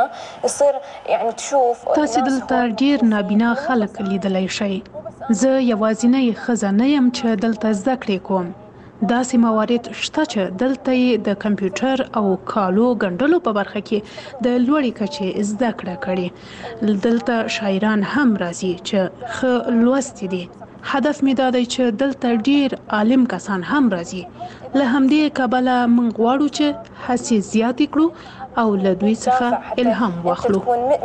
[SPEAKER 10] تاسو دلته ډیر نابینا خلک لیدلی شئ. زه یوازینی ښځه نه یم چې دلته زده کړې کوم. داسې موارد شته چې دلته د کمپیوټر او کالو ګڼلو په برخه کې د لوړې کچې زده کړه کړې. دلته شاعران هم راځي چې ښه لوستي دي. هدف مې دا دی چې دلته ډیر عالم کسان هم راځي. له همدې کبله موږ غواړو چې هڅې زیاتې کړو او له دوی څخه الهام واخلو.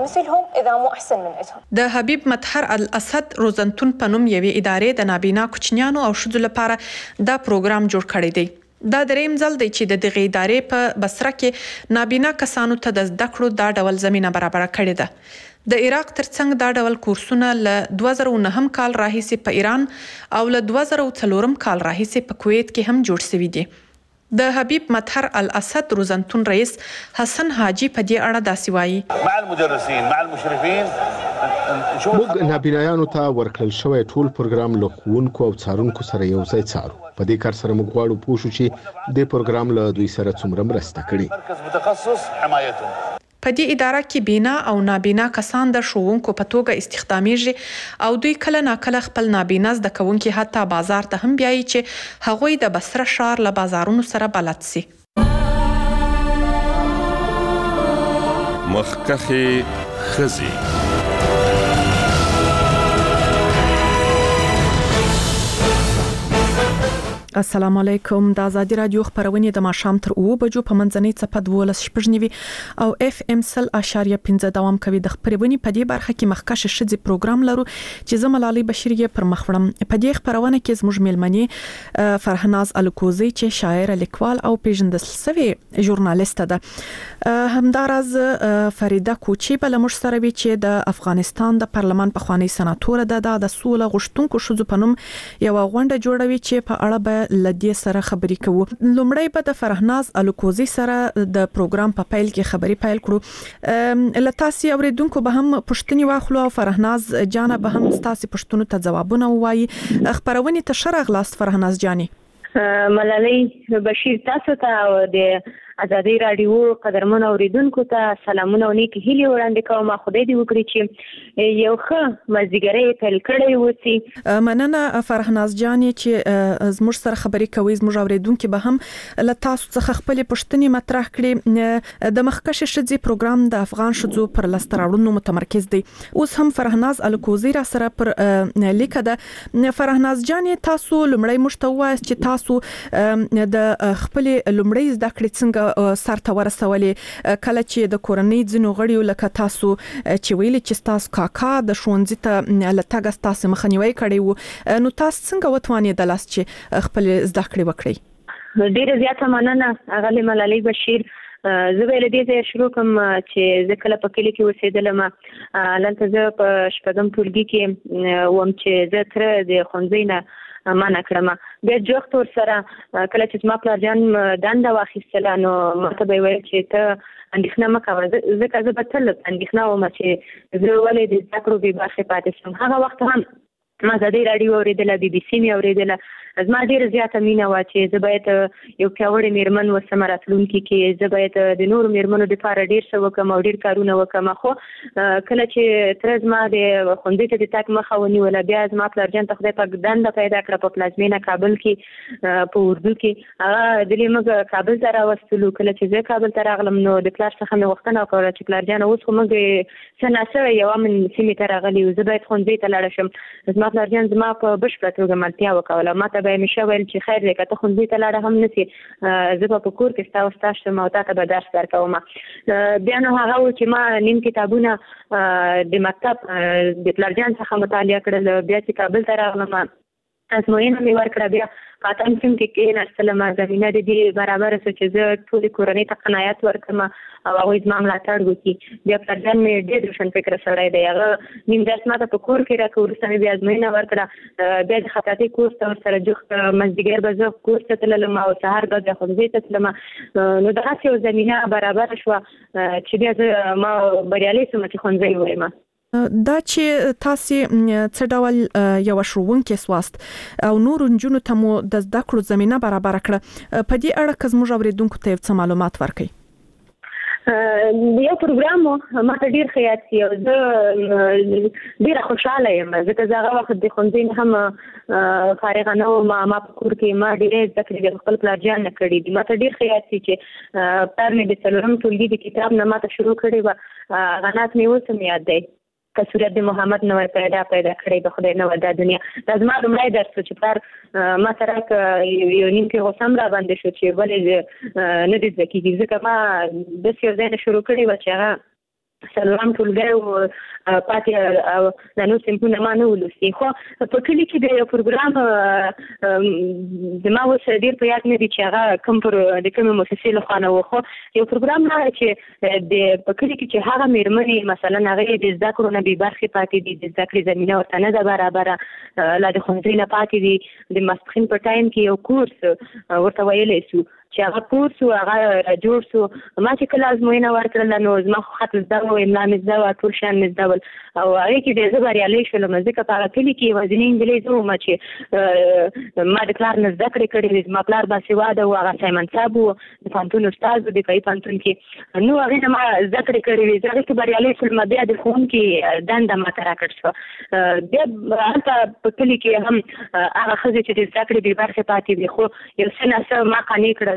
[SPEAKER 3] د حبیب مطهر الاسد روزنتون په نوم یوې ادارې د نابینا کوچنیانو او ښځو لپاره دا پروګرام جوړ کړی دی. دا دریم ځل دی چې د دغې ادارې په بصره کې نابینا کسانو ته د زده کړو دا ډول زمينه برابر کړې ده. د عراق ترڅنګ دا ډول کورسونه له 2009 کال راهیسې په ایران او له 2004 کال راهیسې په کویت کې هم جوړ شوي دي. د حبیب مطهر الاسد روزنتون رئیس حسن حاجی په دې اړه داسې وایي:
[SPEAKER 24] مع المدرسين مع المشرفين
[SPEAKER 25] موږ نابینایانو ته ورکړل شوی ټول پروګرام له ښوونکو او څارونکو سره یو ځای څارو. په دې کار سره موږ غواړو پوه شو چې د پروګرام له دوی سره څومره مرسته کړي.
[SPEAKER 24] مرکز متخصص حمایتهم
[SPEAKER 3] په دې اداره کې بینا او نابینا کسان د ښوونکو په توګه استخدامیږي او دوی کله ناکله خپل نابینا زده کوونکي حتی بازار ته هم بیایي چې هغوی د بصره ښار له بازارونو سره بلد سي.
[SPEAKER 26] مخکخي خزي
[SPEAKER 3] السلام علیکم. د ازادي رادیو خبرونه د ماښام تر 2 بجو په منځنۍ صفه 12 او FM 0.5 دوام کوي. د خبرونه په دې برخه کې مخکښ شذي پروګرام لرو چې زملالي بشریه پر مخړم. په دې خبرونه کې زموږ ملمنې فرهناز الکوزی چې شاعر، لیکوال او پیژندل شوی ژورنالیست ده. همدارز فریده کوچی بل مش سره وی چې د افغانستان د پارلمان په خوانی سناتور ده د سوله غشتونکو شذو پنوم یو غونډه جوړوي چې په اړه لدې سره خبرې کوو. لومړی به د فرهناز الکوزی سره د پروګرام په پیل کې خبرې پیل کړو. لتاسي اوریدونکو به هم پښتني واخلو او فرهناز جان به هم ستاسي پښتنو ته جوابونه وایي. خبرونه ته شرغ لاست فرهناز جاني.
[SPEAKER 4] ملالۍ بشیر تاسو ته او د ازادي رادیو قدرمن اوریدونکو ته سلامونه او نیک هیلې وړاندې کوم. خدای دې وکړي چې یو ښه مازدیګری پیل کړی وسی.
[SPEAKER 3] مننه فرهناز جان چې زموږ سره خبرې کوي. زموږ اوریدونکو به هم له تاسو څخه خپل پښتني مطرح کړي. د مخکښ شذي پروګرام د افغان شذو پر لستراړونو متمرکز دی. اوس هم فرهناز الکوزی را سره پر لیکه ده. فرهناز جان تاسو لومړی مشتوه چې تاسو د خپل لومړی زده کړې څنګه سرته ورسولې کله چې د کورنۍ ځینو غړیو لکه تاسو چې ویل چې تاسو کاکا د شونځي ته لټاګ تاسو مخنیوي کړی وو، نو تاسو څنګه وتوانې د لاس چې خپل زده کړې وکړي؟
[SPEAKER 4] ډیره زیاته مننه اغلی ملالۍ بشیر. زه به له دې ځایه شروع کوم چې زه کله په کلي کې اوسېدلم. هلته زه په شپږم ټولګي کې وم چې زه تره د ښوونځي نه منع کړم. بیا جوخت ورسره کله چې زما پلار جان دنده واخیستله نو ماته به یې ویل چې ته اندېښنه مه کوه، ځکه زه به تل اندېښنه وم چې زه ولې د زده کړو بې برخې پاتې شم. هغه وخت هم ما ازادي راډیو اورېدله، BBC مې اورېدله. زما ډیره زیاته مینه وه چې زه باید یو پیاوړې میرمن وسم راتلونکي کې. زه باید د نورو میرمنو لپاره ډیر څه وکړم او ډیر کارونه وکړم. خو کله چې تر زما د ښوونځي ته د تګ مخه ونیوله، بیا زما پلار جان ته خدای پاک دنده پیدا کړه په پلازمینه کابل کې په اردو کې. هغه دلې موږ کابل ته راوستلو. کله چې زه کابل ته راغلم نو د پلار څخه مې غوښتنه وکړه چې پلار جان اوس خو موږ څه ناڅه یوه من سیمې ته راغلي یو، زه باید ښوونځي ته لاړه شم. زما پلار جان زما په بشپړه توګه ملتیا وکوله. ما ته به یې همیشه ویل چې خیر دی که ته ښوونځي ته لاړه هم نسې، زه به په کور کې ستا استاد شم او تا ته به درس درکوم. بیا نو هغه و چې ما نیم کتابونه د مکتب د پلار جان څخه مطالعه کړل. بیا چې کابل ته راغلم ازموینه مې ورکړه. بیا په اتم صنف کې کېناستلم. زمینه د دې برابره شوه چې زه ټولې کورنۍ ته قناعت ورکړم او هغوی زما ملاتړ وکړي. بیا پلار جان مې ډېر روشن فکره سړی دی. هغه نیم درس ما ته په کور کې راکړه. وروسته مې بیا ازموینه ورکړه. بیا د خطاطۍ کورس ته ورسره جوخت مازدیګر به زه کورس ته تللم او سهار به بیا ښوونځي ته تلم. نو دغسې یو زمینه برابره شوه چې بیا زه ما بریالی شوم چې ښوونځی ووایم.
[SPEAKER 3] دا چې تاسو څه ډول یو ښوونکی سواست او نور نجونو ته مو د زده کړو زمينه برابر کړه، په دې اړه که زموږ اوریدونکو ته څه معلومات ورکړئ؟
[SPEAKER 4] یو پروګرام ما ته ډیر ښه یاد شي او زه ډیره خوشحاله یم ځکه زه هغه وخت د ښوونځي نه هم فارغه نه وم. ما په کور کې ما ډېرې زده کړې د خپل پلار جان نه کړي دي. ما ته ډیر ښه یاد شي چې پلار مې د څلورم ټولګي د کتاب نه ما ته شروع کړې وه. هغه نعت مې اوس هم یاد دی که صورت د محمد نوی پیدا کړی د خدای نوی دا دنیا. دا زما لومړی درس و چې پلار ما سره یو نیم کې غوسه هم را باندې شو چې ولې نه دې زده کېږي، ځکه ما داسې یو ځای نه شروع کړې وه چې هغه څلورم ټولګی و پاتې او دا نور صنفونه ما نه ولوستي. خو په کلي کې د یو پروګرام زما اوس ډېر په یاد نه دي چې هغه کوم د کومې مؤسسې لخوا نه و. خو یو پروګرام راغی چې په کلي کې چې هغه مېرمنې مثلا هغې د زده کړو نه بې برخې پاتې دي، د زده کړې زمینه ورته نه ده برابره، لا د ښوونځي نه پاتې دي. د ماسپښین په ټایم کې یو کورس ورته ویلی سو چې هغه کورس و هغه جوړ سو. ما چې کله ازموینه ورکړله نو زما خو خط زده و، املا مې زده وه، ټول شیان مې زده ول او هغې کې ډېر زه بریالی شولم ځکه په هغه کلي کې یوازینۍ نجلۍ زه وم چې ما د پلار نه زده کړې کړې وې. زما پلار باسواده و، هغه سایمن صاحب و، د پوهنتون استاد و دفاعي پوهنتون کې. نو هغې نه ما زده کړې کړې وې، زه هغې کې بریالی شولم. بیا د ښوونکي دنده ما ته راکړ شوه. بیا هلته په کلي کې هم هغه ښځې چې د زده کړې بې برخې پاتې وي خو یو څه ناڅه ما قانع کړل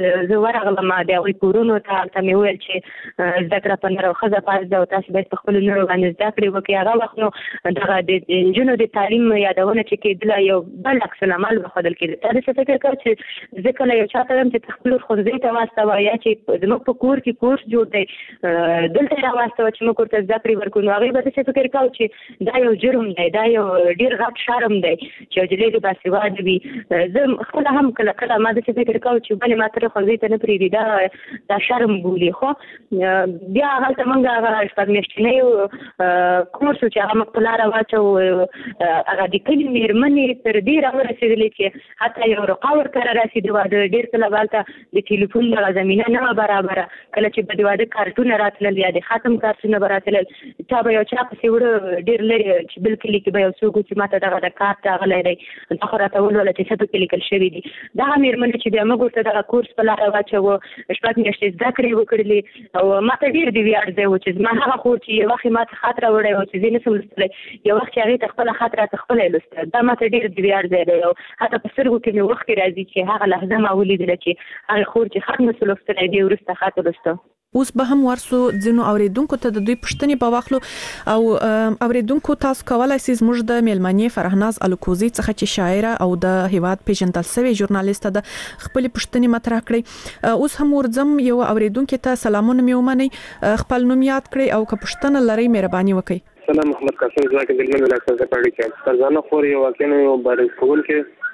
[SPEAKER 4] زه ورغلم د هغوی کورونو ته هلته مې وویل چې زده کړه په نر او ښځه فرض ده او تاسو باید په خپلو نرو باندې زده کړې وکړئ. هغه وخت نو دغه د نجونو د تعلیم یادونه چې کېدله یو بل عکس العمل وښودل کېده. تا داسې فکر کوه چې زه کله یو چا ته وایم چې خپل ښوونځي ته واستوه یا چې زموږ په کور کې کورس جوړ دی دلته یې راواستوه چې موږ ورته زده کړې ورکړو، نو هغوی به داسې فکر کوو چې دا یو جرم دی، دا یو ډېر غټ شرم دی چې یو نجلۍ دې باسواده وي. زه خپله هم کله کله ما داسې فکر کوم چې ولې ما ته ښوونځي ته نه پرېږدي، دا شرم بولي. خو بیا هلته موږ هغه شپږ میاشتنی کورس چې هغه موږ په لاره واچوو، هغه د کلي مېرمنې تر دې راورسېدلې چې حتی یو رقا ورکره راسېدې وه. ډېر کله به هلته د ټلیفون دغه زمینه نه وه برابره، کله چې به د واده کارتونه راتلل یا د ختم کارتونه به راتلل، چا به یو چا پسې وړه ډېر لرې چې بل کلي کې به یو څوک و چې ما ته دغه د کارت راغلی دی، دا خو راته ولوله چې څه پکې لیکل شوي دي. دغه مېرمنې چې بیا موږ ورته دغه کورس په لاره واچوو، شپږ میاشتې زده کړې وکړلې او ما ته ډېر د ویاړ ځای و چې زما هغه خور چې یو وخت یې ما ته خط راوړی و چې زه نشم لوستلی، یو وخت چې هغې ته خپله خط راته خپله یې لوسته. دا ما ته ډېر د ویاړ ځای دی او حتی په سترګو کې مې اوښکې راځي چې هغه لحظه ما ولیدله چې هغې خور چې خط نسو لوستلی دی وروسته خط لوسته.
[SPEAKER 3] اوس به هم ورسو ځینو اوریدونکو ته د دوی پوښتنې په واخلو او اوریدونکو تاسو کولای شئ زموږ د میلمنې فرهناز الکوزي څخه چې شاعره او د هیواد پیژندل شوی ژورنالیسټه ده خپل پوښتنې مطرح کړي. اوس هم ورځم یو اوریدونکو ته سلامونه مې ومنئ، خپل نوم یاد کړئ او که پوښتنه لرئ مهرباني وکړئ.
[SPEAKER 23] سلام محمد قاسم زما کې دلمن ولایت څخه پړی کې فرزانه خور یو واقعا یو بارز کول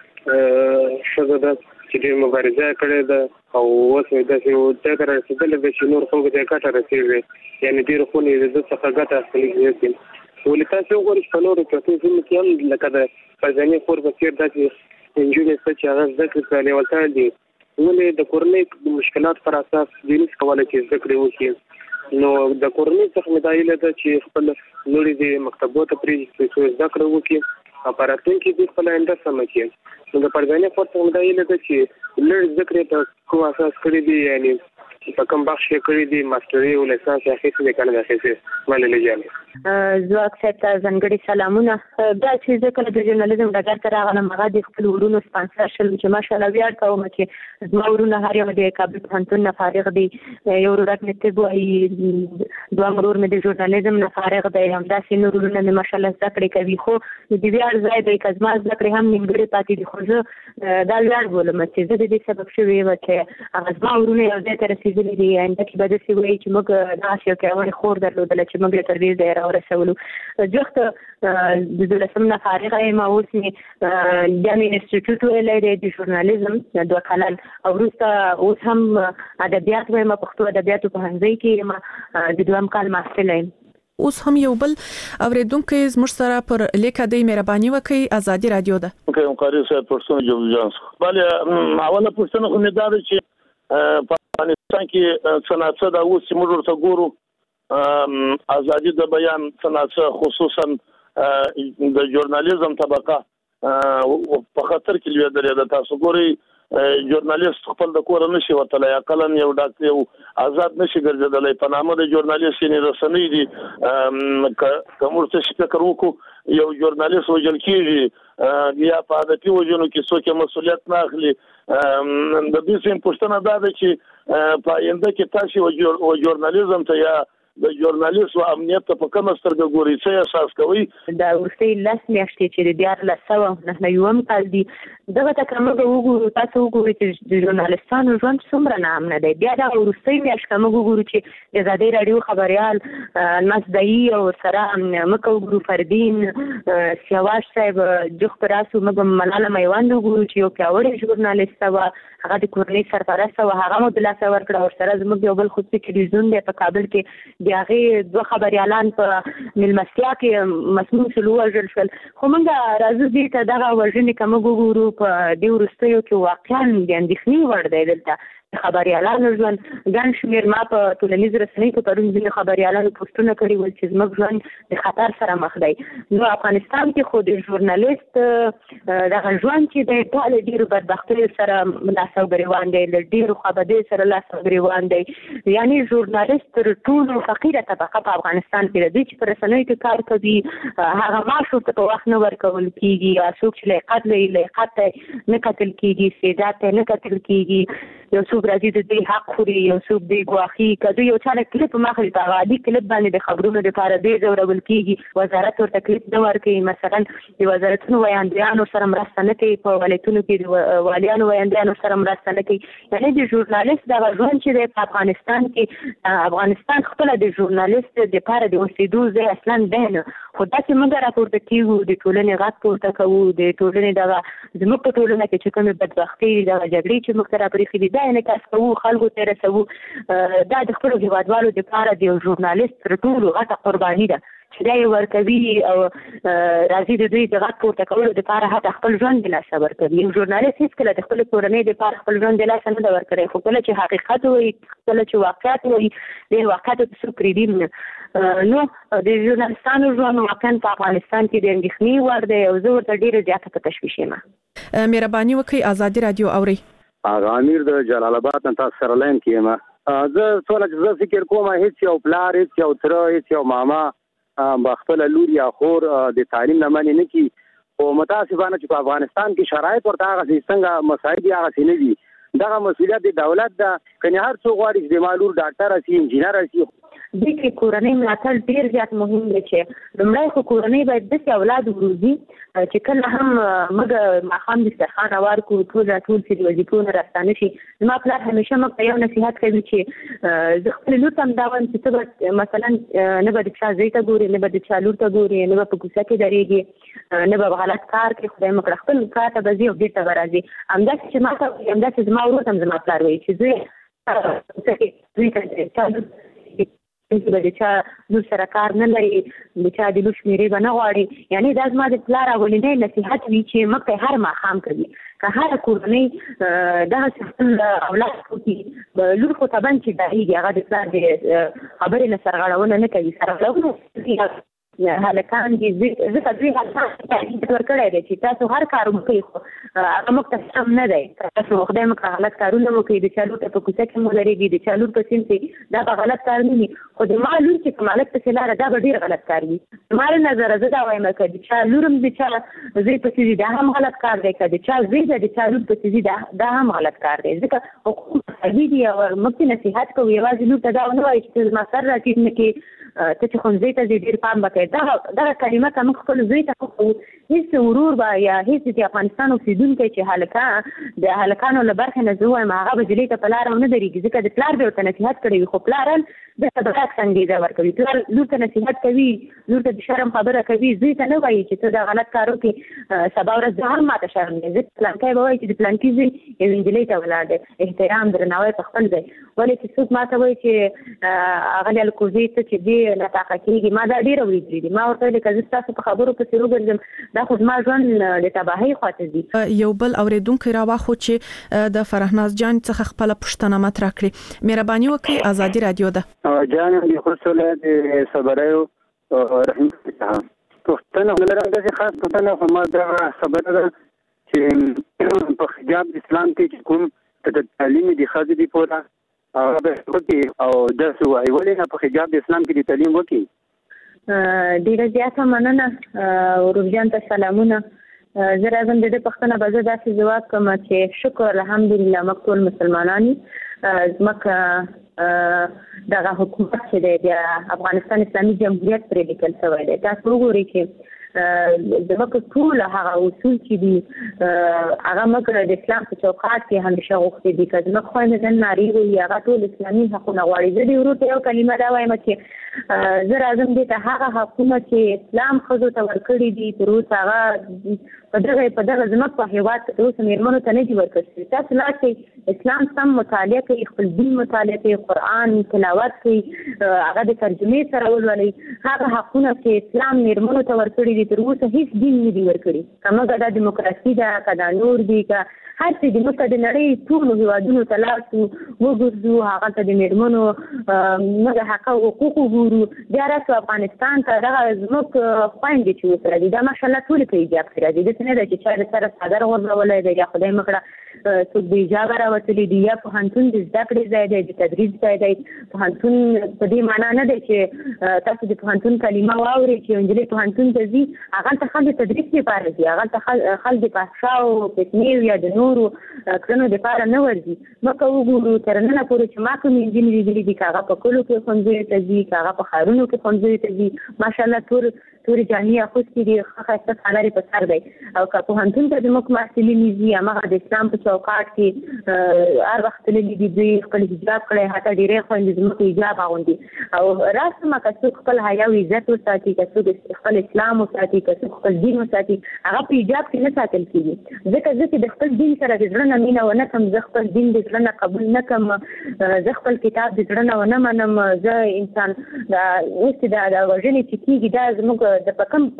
[SPEAKER 23] کې شګه ده چې ډېر مبارزه کړې ده او اوس داسې یو ځای ته رسېدلې ده چې نور خلکو ته یې ګټه رسېږي، یعنې ډېرو خونې د ده څخه ګټه اخیستل کېږي. ولې تاسې وګورئ چې په نورو پرتو سیمو کې هم لکه د فرزانې خور په څېر داسې نجونې شته چې هغه زده کړې په لیوالتیا دي، ولې د کورنۍ د مشکلات پر اساس دوی نشي کولی چې زده کړې وکړي. نو د کورنۍ څخه مې دا هیله ده چې خپل لوڼې دې مکتبو ته پرېږدي څو زده کړه وکړي او په راتلونکي کې دوی خپله آینده سمه کړي. نو د فرزانې خور څخه مې دا هیله ده چې لږ زده کړې په کوم اساس کړي دي، یعنې په کوم بخش کې کړي دي، ماسټري او لیسانس یې اخیستې دي که نه دي اخیستې. مننه جانې.
[SPEAKER 4] ځواک صاحب ته ځانګړي سلامونه. دا چې زه کله د ژورنالیزم ډګر ته راغلم هغه د خپلو وروڼو سپانسر شلم چې ماشاءالله ویاړ کوم چې زما وروڼه هر یو د کابل پوهنتون نه فارغ دي، یو ورور مې طب وایي، دویم ورور مې د ژورنالیزم نه فارغ دی، همداسې نور وروڼه مې ماشاءالله زده کړې کوي. خو د ویاړ ځای دی که زما زده کړې هم نیمګړې پاتې دي، خو زه دا ویاړ بولم چې زه د دې سبب شوې یم چې هغه زما وروڼه یو ځای ته رسېدلي دي. آینده کې به داسې وایي چې موږ داسې یو پیاوړې خور درلودله چې موږ یې تر دې ځایه راورسولو. جفت د 12 نه فارغه یم، اوس مې جامع انسټیټیوټ ویلی دی د ژورنالیزم 2 کلن، او وروسته اوس هم ادبیات وایم، پښتو ادبیاتو پوهنځي کې یم، د 2م کال محصله یم.
[SPEAKER 3] اوس هم یو بل اوریدونکو زموږ سره پر لیکه دی، مهرباني وکړئ، ازادي رادیو ده.
[SPEAKER 6] کوم قاری صاحب پښتون جوړ جانس بله اوله پښتنه خو مې دا ده چې په افغانستان کې صنعت دا اوس چې موږ ورته ګورو ازادي د بیان صنعت خصوصا د ژورنالیزم طبقه په خطر کې لویدلې ده. تاسو ګورئ ژورنالیست خپل د کور نشي وتلی، اقلا یو ډاکټر یو آزاد نشي ګرځېدلی په نامه د ژورنالیست یعنې رسنۍ دي. که موږ څه فکر وکړو یو ژورنالیست وژل کېږي یا په هدفي وژنو کې څوک یې مسؤلیت نه اخلي. د دې سیم پوښتنه دا ده چې په آینده کې تاسو ژورنالیزم ته یا د ژورنالیست او امنیت ته په کومه سترګه ګورئ، څه احساس کوئ؟
[SPEAKER 4] دا وروستۍ 10 میاشتې چې د 1999 کال دي دغه ته که موږ وګورو، تاسو وګورئ چې د ژورنالیستانو ژوند څومره ناامنه دی. بیا دغه وروستۍ میاشت که موږ وګورو چې د ازادۍ راډیو خبریال الماس دایي او ورسره موږ وګورو فردین سیاواش صاحب جوخ په راسو، موږ ملاله میوند وګورو چې یو پیاوړې ژورنالیسته وه، هغه د کورنۍ سرپرسته وه، هغه مو د لاسه ورکړه. ورسره زموږ یو بل خصوصي ټلویزیون دی په کابل کې، د هغې 2 خبریالان په میلمستیا کې مسموم شول، ووژل شول. خو موږ راځو دې ته دغه وژنې که موږ وګورو په دې وروستیو کې واقعا د اندېښنې وړ دی. دلته د خبریالانو ژوند ګڼ شمېر ما په ټولنیز رسنۍ په پرون ځینې خبریالانو پوسټونه کړي ول چې زموږ ژوند د خطر سره مخ دی. نو افغانستان کې خو د ژورنالیست دغه ژوند چې دی دا له ډېرو بدبختیو سره لاس او ګرېوان دی، له ډېرو خوابدیو سره لاس او ګرېوان دی. یعنې ژورنالیست تر ټولو فقیره طبقه په افغانستان کې دی چې په رسنیو کې کار کوي، هغه معاش ورته په وخت نه ورکول کېږي، څوک چې لیاقت لري لیاقت ته نه کتل کېږي، استعداد ته نه کتل کېږي. یو څوک راځي د دې حق خوري یو څوک دی ګواخي کدو یو چا کلیپ ماخلي په عادي کلیپ باندې د خبرونو لپاره دې زورول کیږي وزارت ورته کلیپ نه ورکوي مثلا د وزارتونو ویاندیانو سره مرسته نه کوي په ولایتونو کې د والیانو ویاندیانو سره مرسته نه کوي یعنی د ژورنالیست د ژوند چې په افغانستان کې افغانستان خپل د ژورنالیست د لپاره د اوسېدو ځای اصلا دی خو داسې موږ راپورته کیږو د ټولنې غږ پورته کوو د ټولنې دغه زموږ په ټولنه کې چې کومې بدبختۍ دي دغه جګړې چې موږ ته راپرېښې دي دا انعکاس کوو خلکو ته رسوو دا د خپلو هېوادوالو دپاره د یو ژورنالیست تر ټولو غټه قرباني ده چې دا یې ورکوي او راځي د دوی د غږ پورته کولو دپاره حتی خپل ژوند د لاسه ورکوي یو ژورنالیست هېڅکله د خپلې کورنۍ دپاره خپل ژوند د لاسه نه ده ورکړی خو کله چې حقیقت وایي کله چې واقعیت وایي د واقعیتو ته څوک پرېږدي نو د ژورنالستانو ژوند واقعا په افغانستان کې د اندېښنې وړ دی او زه ورته ډېره زیاته په تشویش یم.
[SPEAKER 3] مهرباني وکړئ ازادي رادیو اورئ.
[SPEAKER 8] هغه امیر د جلال آباد نه تاسو سره لاین کې یم. زه څومره چې زه فکر کوم هیڅ یو پلار هیڅ یو تره هیڅ یو ماما بخپل لور یا خور د تعلیم نه منې نه کی او متاسفانه چې په افغانستان کې شرایط ورته هغه څنګه مساعد هغه نه دي دغه مسؤلیت د دولت ده کني هر څو غواړي چې د مالور ډاکټر شي انجینر شي
[SPEAKER 4] د کې کورنۍ ملاتړ ډیر زیات مهم دی چې لومړی خو کورنۍ باید د اولاد وروزي چې کله هم موږ ماښام دسترخوان هوار کړو ټول چې د وظیفو نه راستانه شي زما پلار همیشه موږ ته یو نصیحت کوي چې زه خپلې لور ته هم دا وایم چې ته به مثلا نه به د چا زوی ته ګورې نه به د چا لور ته ګورې نه به په کوڅه کې درېږي نه به غلط کار کوي خدای مو کړه خپل کار ته به ځي او بېرته به راځي همداسې چې ما ته همداسې زما ورور ته هم زما پلار وایي چې زوی د چا لور سره کار نه لري د چا د لور شمېرې به نه غواړي یعنی دا زما د پلار اولنی نصیحت وي چې موږ ته هر ماښام کوي که هره کورنۍ دغسې خپل اولاد وکړي لور خو طبعا چې ډارېږي هغه د پلار د خبرې نه سرغړونه نه کوي سرغړونه هلکان دي ځکه دوی هلکان ورکړی دی چې تاسو هر کار وکړئ خو هغه موږ ته سم نه دی تاسو خدای موږ ته غلط کارونه وکړئ د چا لور ته په کوڅه کې مو درېږي د چا لور په سیند کې دا به غلط کار نه وي خو د ما لور چې کوم هلک پسې لاړه دا به ډېر غلط کار وي زما له نظره زه دا وایم که د چا لور هم د چا زوی پسې ځي دا هم غلط کار دی که د چا زوی ده د چا لور پسې ځي دا هم غلط کار دی ځکه حقوق مساوي دي او موږ ته نصیحت کوو یوازې لور ته دا ونه وایي چې ته زما سر راټیټ نه کړې ته چې ښوونځي ته ځې ډېر پام به کوې دغه کلمه که موږ خپل زوی ته وکړو هېڅ ورور به یا هېڅ د افغانستان اوسېدونکی چې د هلکانو له برخې نه زه وایم هغه به جلۍ ته په لاره ونه درېږي ځکه د پلار به ورته نصیحت کړی وي خو پلاران دلته به عکس انګېزه ورکوي پلار لور ته نصیحت کوي لور ته د شرم خبره کوي زوی ته نه وایي چې ته دا غلط کار وکړې سبا ورځ زه هم ماته شرم دی ځکه پلانکی به وایي چې د پلانکي زوی یو نجلۍ ته ولاړ دی احترام درناوی په خپل ځای ولې چې څوک ماته وایي چې اغلې الکوزي ته چې دې ناطاقه کېږي ما دا ډېره وریدلي دي ما ورته ویلې که زه ستاسو په خبرو پسې وګرځم دا خو زما ژوند د تباهۍ خواته ځي.
[SPEAKER 3] یو بل اورېدونکی راواخو چې د فرهناز جان څخه خپله پوښتنه مطرح کړي مهرباني وکړئ ازادي رادیو ده
[SPEAKER 11] جان د خوست ولایت صبریو رحیم پوښتنه ولرم داسې خاص پوښتنه خو ما دغه خبره ده چې په حجاب اسلام کې چې کوم د تعلیم د ښځې دي پوره هغه به وکړي او داسې وایي ولې نه په حجاب د اسلام کې د تعلیم وکړي.
[SPEAKER 4] ډېره زیاته مننه ورور جان ته سلامونه زه راځم د دې پوښتنه به زه داسې ځواب کوم چې شکر الحمدلله موږ ټول مسلمانان یو زموږ دغه حکومت چې دی د افغانستان اسلامي جمهوریت پرې لیکل شوی دی تاسو وګورئ چې زموږ ټول هغه اصول چې دي هغه موږ د اسلام په چوکاټ کې همیشه غوښتي دي که زموږ خویندې نن نارې وي هغه ټول اسلامي حقونه غواړي زه دې ورور ته یو کلمه دا وایم چې زه راځم دې ته هغه حقونه چې اسلام ښځو ته ورکړي دي تر اوسه هغه په دغه زموږ په هېواد کې تر اوسه مېرمنو ته نه دي ورکړل شوي تاسو لاړ شئ اسلام سم مطالعه کوي خپل دین مطالعه کوي قرآن تلاوت کوي هغه د ترجمې سره ولولئ هغه حقونه چې اسلام مېرمنو ته ورکړي دي تر اوسه هیڅ دین نه دي ورکړي که موږ دا دیموکراسي ده که دا نور دي که هر څه دي موږ د نړۍ ټولو هېوادونو ته لاړ شو وګرځو هغه ته د مېرمنو موږ حق او حقوق وګورو بیا راسو افغانستان ته دغه زموږ خویندې چې اوس راځي دا ماشاءالله ټولې په حجاب کې راځي داسې نه ده چې چا د سره څادر غورځولی دی یا خدای مه کړه څوک د حجاب راوتلي دي یا پوهنتون د زده کړې ځای دی، د تدریس ځای دی. پوهنتون په دې معنا نه دی چې تاسو د پوهنتون کلمه واورئ چې نجلۍ پوهنتون ته ځي، هغلته خلک د تدریس لپاره ځي، هغلته خلک د فحشا او فتنې یا د نورو کړنو لپاره نه ورځي. مکه وګورو تر ننه پورې چې ما کوم نجونې لیدلي دي، که هغه په کلو کې ښوونځیو ته ځي، که هغه په ښارونو کې ښوونځیو ته ځي، ماشاءالله تورې جامې اغوستې دي، ښه ښایسته سالارې په سر دی. او که پوهنتون ته زموږ محصلین ځي، هماغه د اسلام په چوکاټ کې هر وخت تللي دي، دوی خپل حجاب کړی، حتی ډېرې خویندې زموږ حجاب اغوندي. او راسمه که څوک خپل حیا او عزت وساتي، که څوک خپل اسلام وساتي، که څوک خپل دین وساتي، هغه په حجاب کې نه ساتل کېږي. ځکه زه چې د خپل دین سره د زړه نه مینه ونه کړم، زه خپل دین د زړه نه قبول نه کړم، زه خپل کتاب د زړه نه ونه منم، زه انسان اوس د وژنې چې کېږي دا زموږ د په کم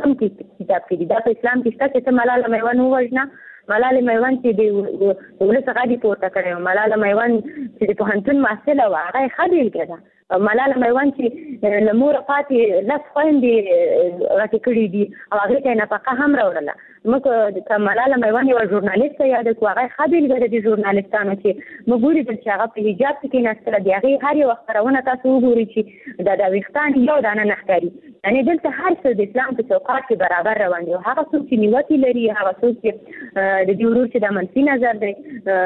[SPEAKER 4] کتاب کې دي، دا په اسلام کې شته چې ته ملاله میوند ووژنه. ملاله میوند چې د ولس غږ پورته کړی و، ملاله میوند چې د پوهنتون محصله وه، هغه یې ښه بېلګه ده. ملاله میوند چې له موره پاتې 10 خویندې غټې کړي دي او هغې ته یې نفقه هم راوړله. موږ که ملاله میوند یوه ژورنالیسته یاده کړو، هغه یې ښه بېلګه ده د ژورنالیستانو چې موږ ولیدل چې هغه په حجاب کې کېناستله، د هغې هر یوه خپرونه تاسو وګورئ چې دا ویښتان یو دانه نه ښکاري. یعنې دلته هر څه د اسلام په چوکاټ کې برابر روان دي. هغه څوک چې نیوکې لري، هغه څوک چې د دې ورور چې دا منفي نظر دی،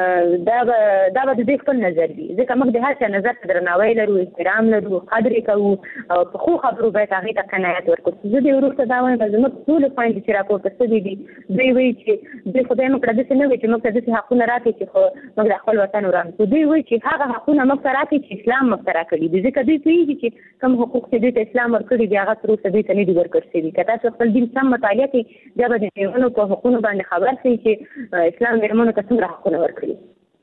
[SPEAKER 4] دا به د دې خپل نظر وي. ځکه موږ د هر چا نظر ته درناوی لرو، احترام لرو، قدر یې کوو، او په ښو خبرو باید هغې ته قناعت ورکړو. زه د ورور ته دا وایم، زموږ ټولې خویندې چې راپورته شوي دي، دوی وایي چې دوی خدای موږ ته داسې نه وایي چې موږ ته داسې حقونه راکړي چې خو موږ د خپل وطن وران کړو. دوی وایي چې هغه حقونه موږ ته راکړي چې اسلام موږ ته راکړي دي. ځکه دوی پوهېږي چې کوم حقوق چې دوی ته اسلام ورکړي دي، هغه تر اوسه دوی ته نه دي ورکړل شوي. که تاسو خپل دین سم مطالعه کړئ، بیا به د مېرمنو په حقونو باندې خبر شئ چې اسلام مېرمنو ته څومره حقونه ورکړي.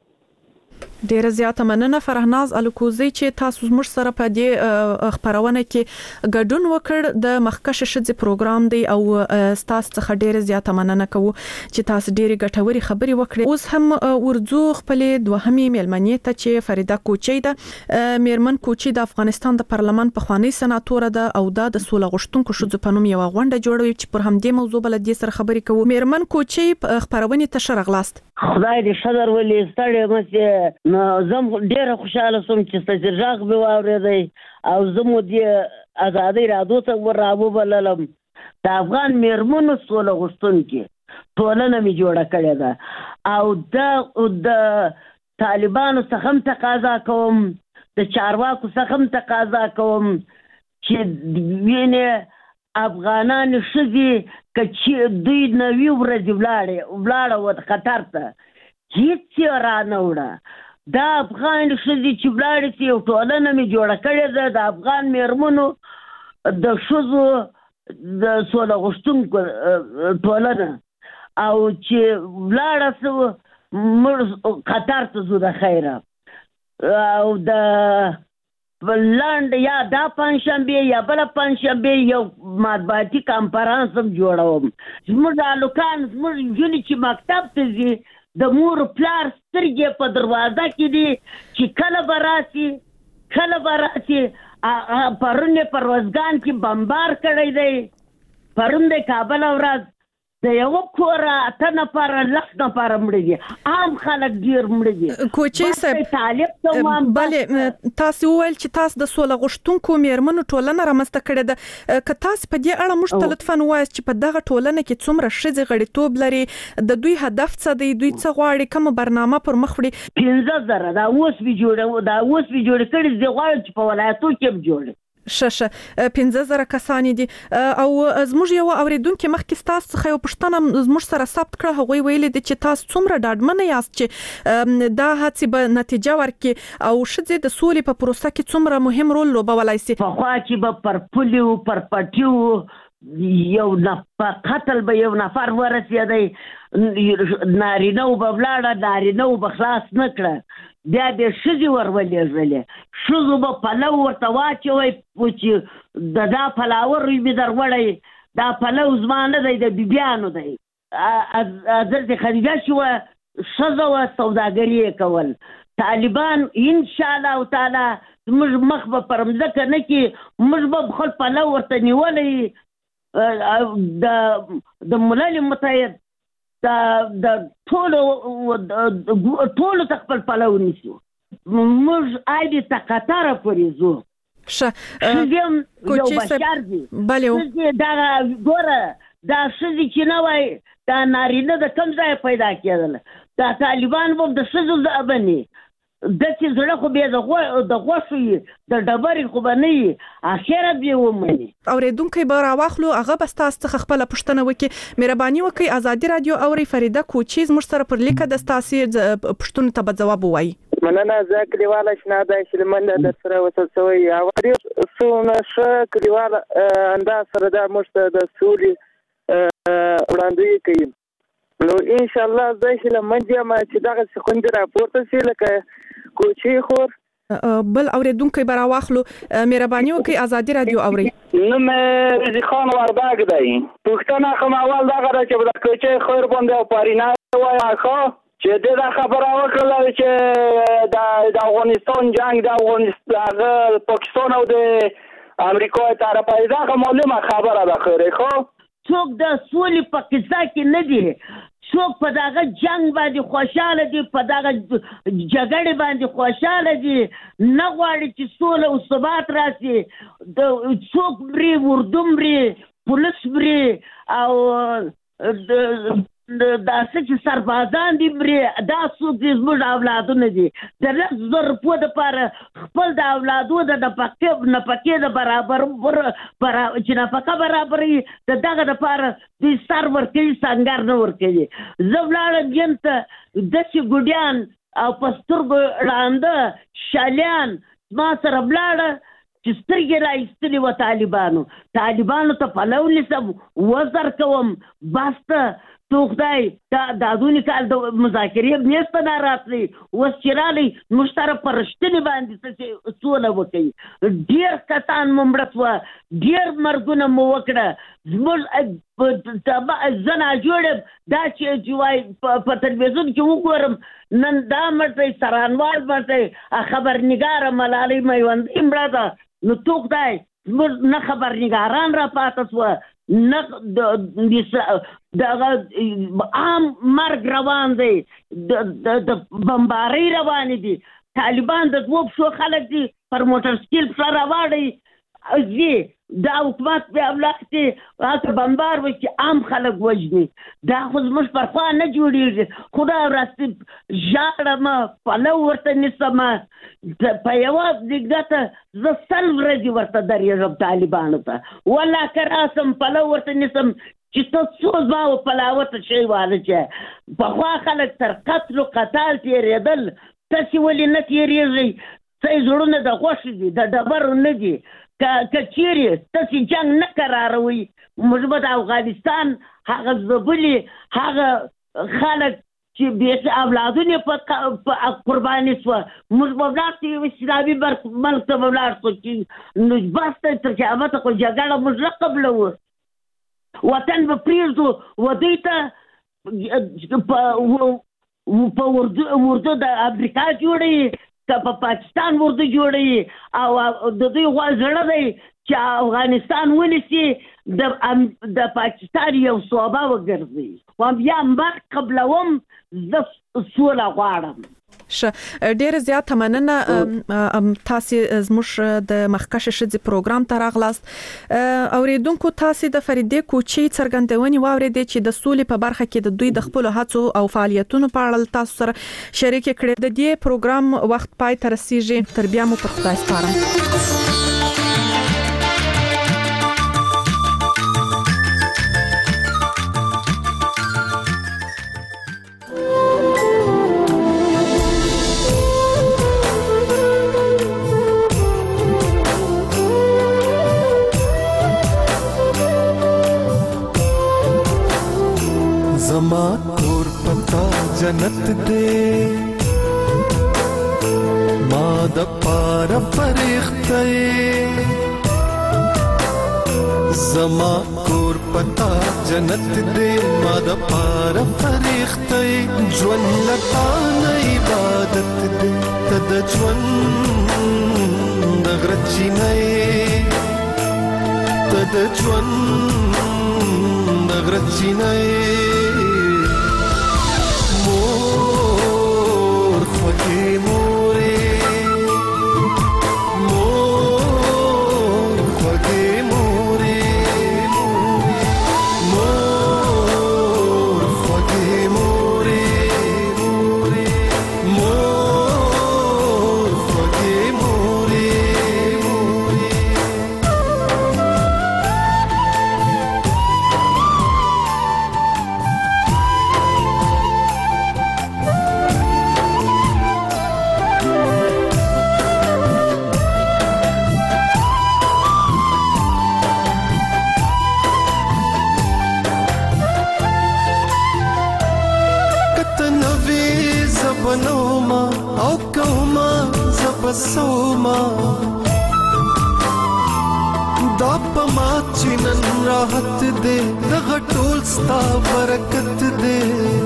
[SPEAKER 3] ډیره زیاته مننه فرهناز الکوزی چې تاسو زموږ سره په دې خبرونه کې ګډون وکړ. د مخکشه شذ پروګرام دی او تاسو څخه ډیره زیاته مننه کوو چې تاسو ډیره ګټوري خبري وکړي. اوس هم ورځو خپل دوهمي مېلمنې ته چې فریده کوچی ده. میرمن کوچی د افغانستان د پارلمان په خواني سناتور ده او د سوله غشتونکو شذ په نوم یو غونډه جوړوي چې پر همدې موضوع بل دې سره خبري کوو. میرمن کوچی خبرونه ته شرغلاست.
[SPEAKER 7] خدای دې شذر ولې ستړي مې نو زم ډیره خوشاله سوم چې ستاسو ژغ به واورېدی او زمو دې ازادي رادو ته ورابو بللم. د افغان میرمنو سوله غوښتونکي ټولنه می جوړه کړې ده او د طالبانو څخه هم تقاضا کوم، د چارواکو څخه هم تقاضا کوم چې وینې افغانان ښځې که چې دوی نوي ورځې ولاړه و خطر ته هېڅ را نه وړه. دا افغان ښځې چې ولاړې سي یو ټولنه مې جوړه کړې ده د افغان میرمنو د ښځو د سوله غوښتونکو ټولنه، او چې ولاړه سو موږ قطر ته ځو د خیره او د لاند یا دا پنځشنبه یا بل پنځشنبه یو مطبوعاتي کانفرنس هم جوړوم. زموږ هلکان زموږ نجونې چې مکتب ته ځي د مور پلار سترګې په دروازه کې دي چې کله به راسي. پرون یې په روزګان کې بمبار کړی دی، پرون د کابل ورځ د یو کور 8 نفره 10 نفره مړه دي، عام خلک ډیر مړه دي.
[SPEAKER 3] کوچی صاحب بلې تاسو وویل چې تاسو د سوله غوښتونکو میرمنو ټولنه رامنځته کړې ده، که تاسو په دې اړه موږ ته لطفاً ووایاست چې په دغه ټولنه کې څومره ښځې غړیتوب لري، د دوی هدف څه دی، دوی څه غواړي، کومه برنامه پر مخ وړي؟
[SPEAKER 7] 15,000 دا اوس به جوړ کړي دي، غواړي چې په ولایتو کې جوړ
[SPEAKER 3] 15,000 کسان دي. او زموږ یو اوریدونکو مخکې تاسو څخه یو پوښتنه زموږ سره ثبت کړه، هغه ویل دي چې تاسو څومره ډاډمن یاست چې دا هڅې به نتیجه ورکړي او ښځې د سولې په پروسه کې څومره مهم رول لوبولای شي.
[SPEAKER 7] په خوا چې به پر پولیو پر پټیو یو قتل به یو نفر ورسېدی، نارینه به ولاړه، نارینه به خلاص نه کړه، بیا به ښځې ورولېږلې، ښځو به پلو ورته واچوئ چې دا پلاور مې در وړی، دا پلو زما نه دی د بیبیانو دی. حضرت خدیجه چې وه ښځه وه سوداګري یې کول. طالبان انشاءالله تعالی زموږ مخ به پر مځکه نه کړي، موږ به خپل پلو ورته نیولی. د ملل متحد د ټولو ته خپل پلو نیسو. موږ آیدې ته قطاره پورې ځو. ښځې یو بشر دي. ښځې دغه ګوره دا ښځې چې نه وای دا نارینه د کوم ځای پیدا کېدل. دا طالبان به د ښځو بني داسې زړه خو بیا د غوښو یي د ډبرې خو به نه یي اخرت به ومني.
[SPEAKER 3] اورېدونکی به راواخلو هغه به ستاسو څخه خپله پوښتنه وکړي. مهرباني وکړئ ازادي راډیو اورئ. فریده کوچي زموږ سره پر لیکه د ستاسو پوښتنو ته به ځواب ووایي.
[SPEAKER 23] مننه. زه کلیواله شناده شلمن در سره وصل شوی یم. ډېر څونه ښه کلیواله انداز سره دا موږ ته د سولې وړاندویي کوي. نو انشاءالله زه هیلهمند یم چې دغسې خوندې راپورته شي لکه کوچي خور.
[SPEAKER 3] بل اورېدونکی به راواخلو. مهرباني وکړئ ازادي راډیو اورئ.
[SPEAKER 23] نوم مې رضي خان وردګ دی. پوښتنه کوم اول دغه ده چې د کوچي خور باندې او پارینه وایي ښه چې دا خبره وکړله چې د افغانستان جنگ د پاکستان او د امریکا طرفه دغه معلومه خبره ده خیرې ښه.
[SPEAKER 7] څوک د سولې په قصه کې نه دي. څوک په دغه جنگ باندې خوشاله دي، په دغه جګړې باندې خوشاله دي، نه غواړي چې سوله او ثبات راشي. څوک مري، اردو مري، پولیس مري او دا څه چې سربازان دي مري، دا څوک دي زموږ اولادونه دي. د 100,000 روپو دپاره خپل د اولادو د نفقې د برابر چې نفقه برابروي د دغه دپاره دوی سر ورکوي، سنګر نه ورکوي. زه ولاړم یم ته داسې ګوډیان او په سترګو ړانده شالیان ما سره ولاړه چې سترګې را ایستلې وه طالبانو ته پلو نیسم وزر کوم بس ته تو خدای دا دونی کال د مذاکرې میز ته نه راتلی. اوس چې رالی موږ سره په رښتینې باندې سوله وکوي. ډېر کسان مو مړه سوه، ډېر مرګونه مو وکړه. زموږ زه ناجوړ یم دا چې وایي په تلویزیون کې وګورم نن دا مړ دی، سرانوال مړ دی، خبرنګاره ملالۍ میوندۍ مړه ده. نو تو خدای زموږ نه خبرنګاران را پاته سوه نه دغه عام مرګ روان دی، د بمبارۍ روانې دي. طالبان د 2 پښو خلک دي پر موټرسایکل پښه راواړي ځي. دا حکومت بیا ولاختې هلته بمبار وکړي عام خلک وژني. دا خو زموږ پر خوا نه جوړېږي. خدای راستي ژاړم پلو ورته نیسم په یوه دیګده ته زه 100 ورځې ورته درېږم طالبانو ته. والله که راسم پلو ورته نیسم چې ته څو زما و پلاوته شی واده چې پخوا خلک تر قتل و قتال تېرېدل، تاسې ولې نه تېرېږئ؟ څه زړونه د غوښې دي د ډبرو نه دي. که چیرې تاسې جنګ نه قراروئ موږ به د افغانستان هغه ځبلي هغه خلک چې بیخي اولادونه په قرباني شوه موږ به ولاړ شو یو اسلامي ملک ته به ولاړ شو چې نو بس ته تر قیامته خو جګړه موږ نه قبلوو. وطن به پرېږدو و دوی ته په اردو د امریکا جوړوي که په پاکستان اردو جوړوي او د دوی غوا زړه دی چې افغانستان ونیسي د پاکستان یو صوبه وګرځي. بیا مرګ قبلوم زه سوله غواړم.
[SPEAKER 3] ډیره زیاته مننه تاسو زموږ د مخکشه ښځې پروګرام ته راغلاست. اوریدونکو تاسو د فریدې کوچي څرګندونې واورېدې چې د سولې په برخه کې د دوی د خپل هڅو او فعالیتونو په اړه تاسو سره شریک کړي. د دې پروګرام وخت پای ته رسیږي. تر بیا مو په خدای سپارم.
[SPEAKER 12] زما کور پتا جنت دے ما د پار فرښتې زما کور پتا جنت دے ما د پار فرښتې ژوند لتا نه عبادت دے تد ژوند د غرچې نه تد ژوند د غرچې نه او کوما زبسوما دا پما چنن راحت دے دغه ټول ستا برکت دے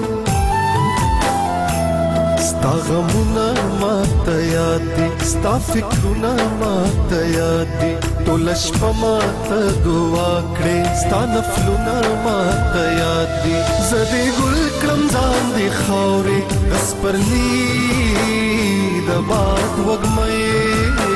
[SPEAKER 12] ستا غمونه ماته یاد دي ستا فکرونه ماته یاد دي ټول شپه ماته دعا کړې ستا نفلونه ماته یاد دي زه دې ګل کړم ځان دې خاورې د سپرلي د باد وږمې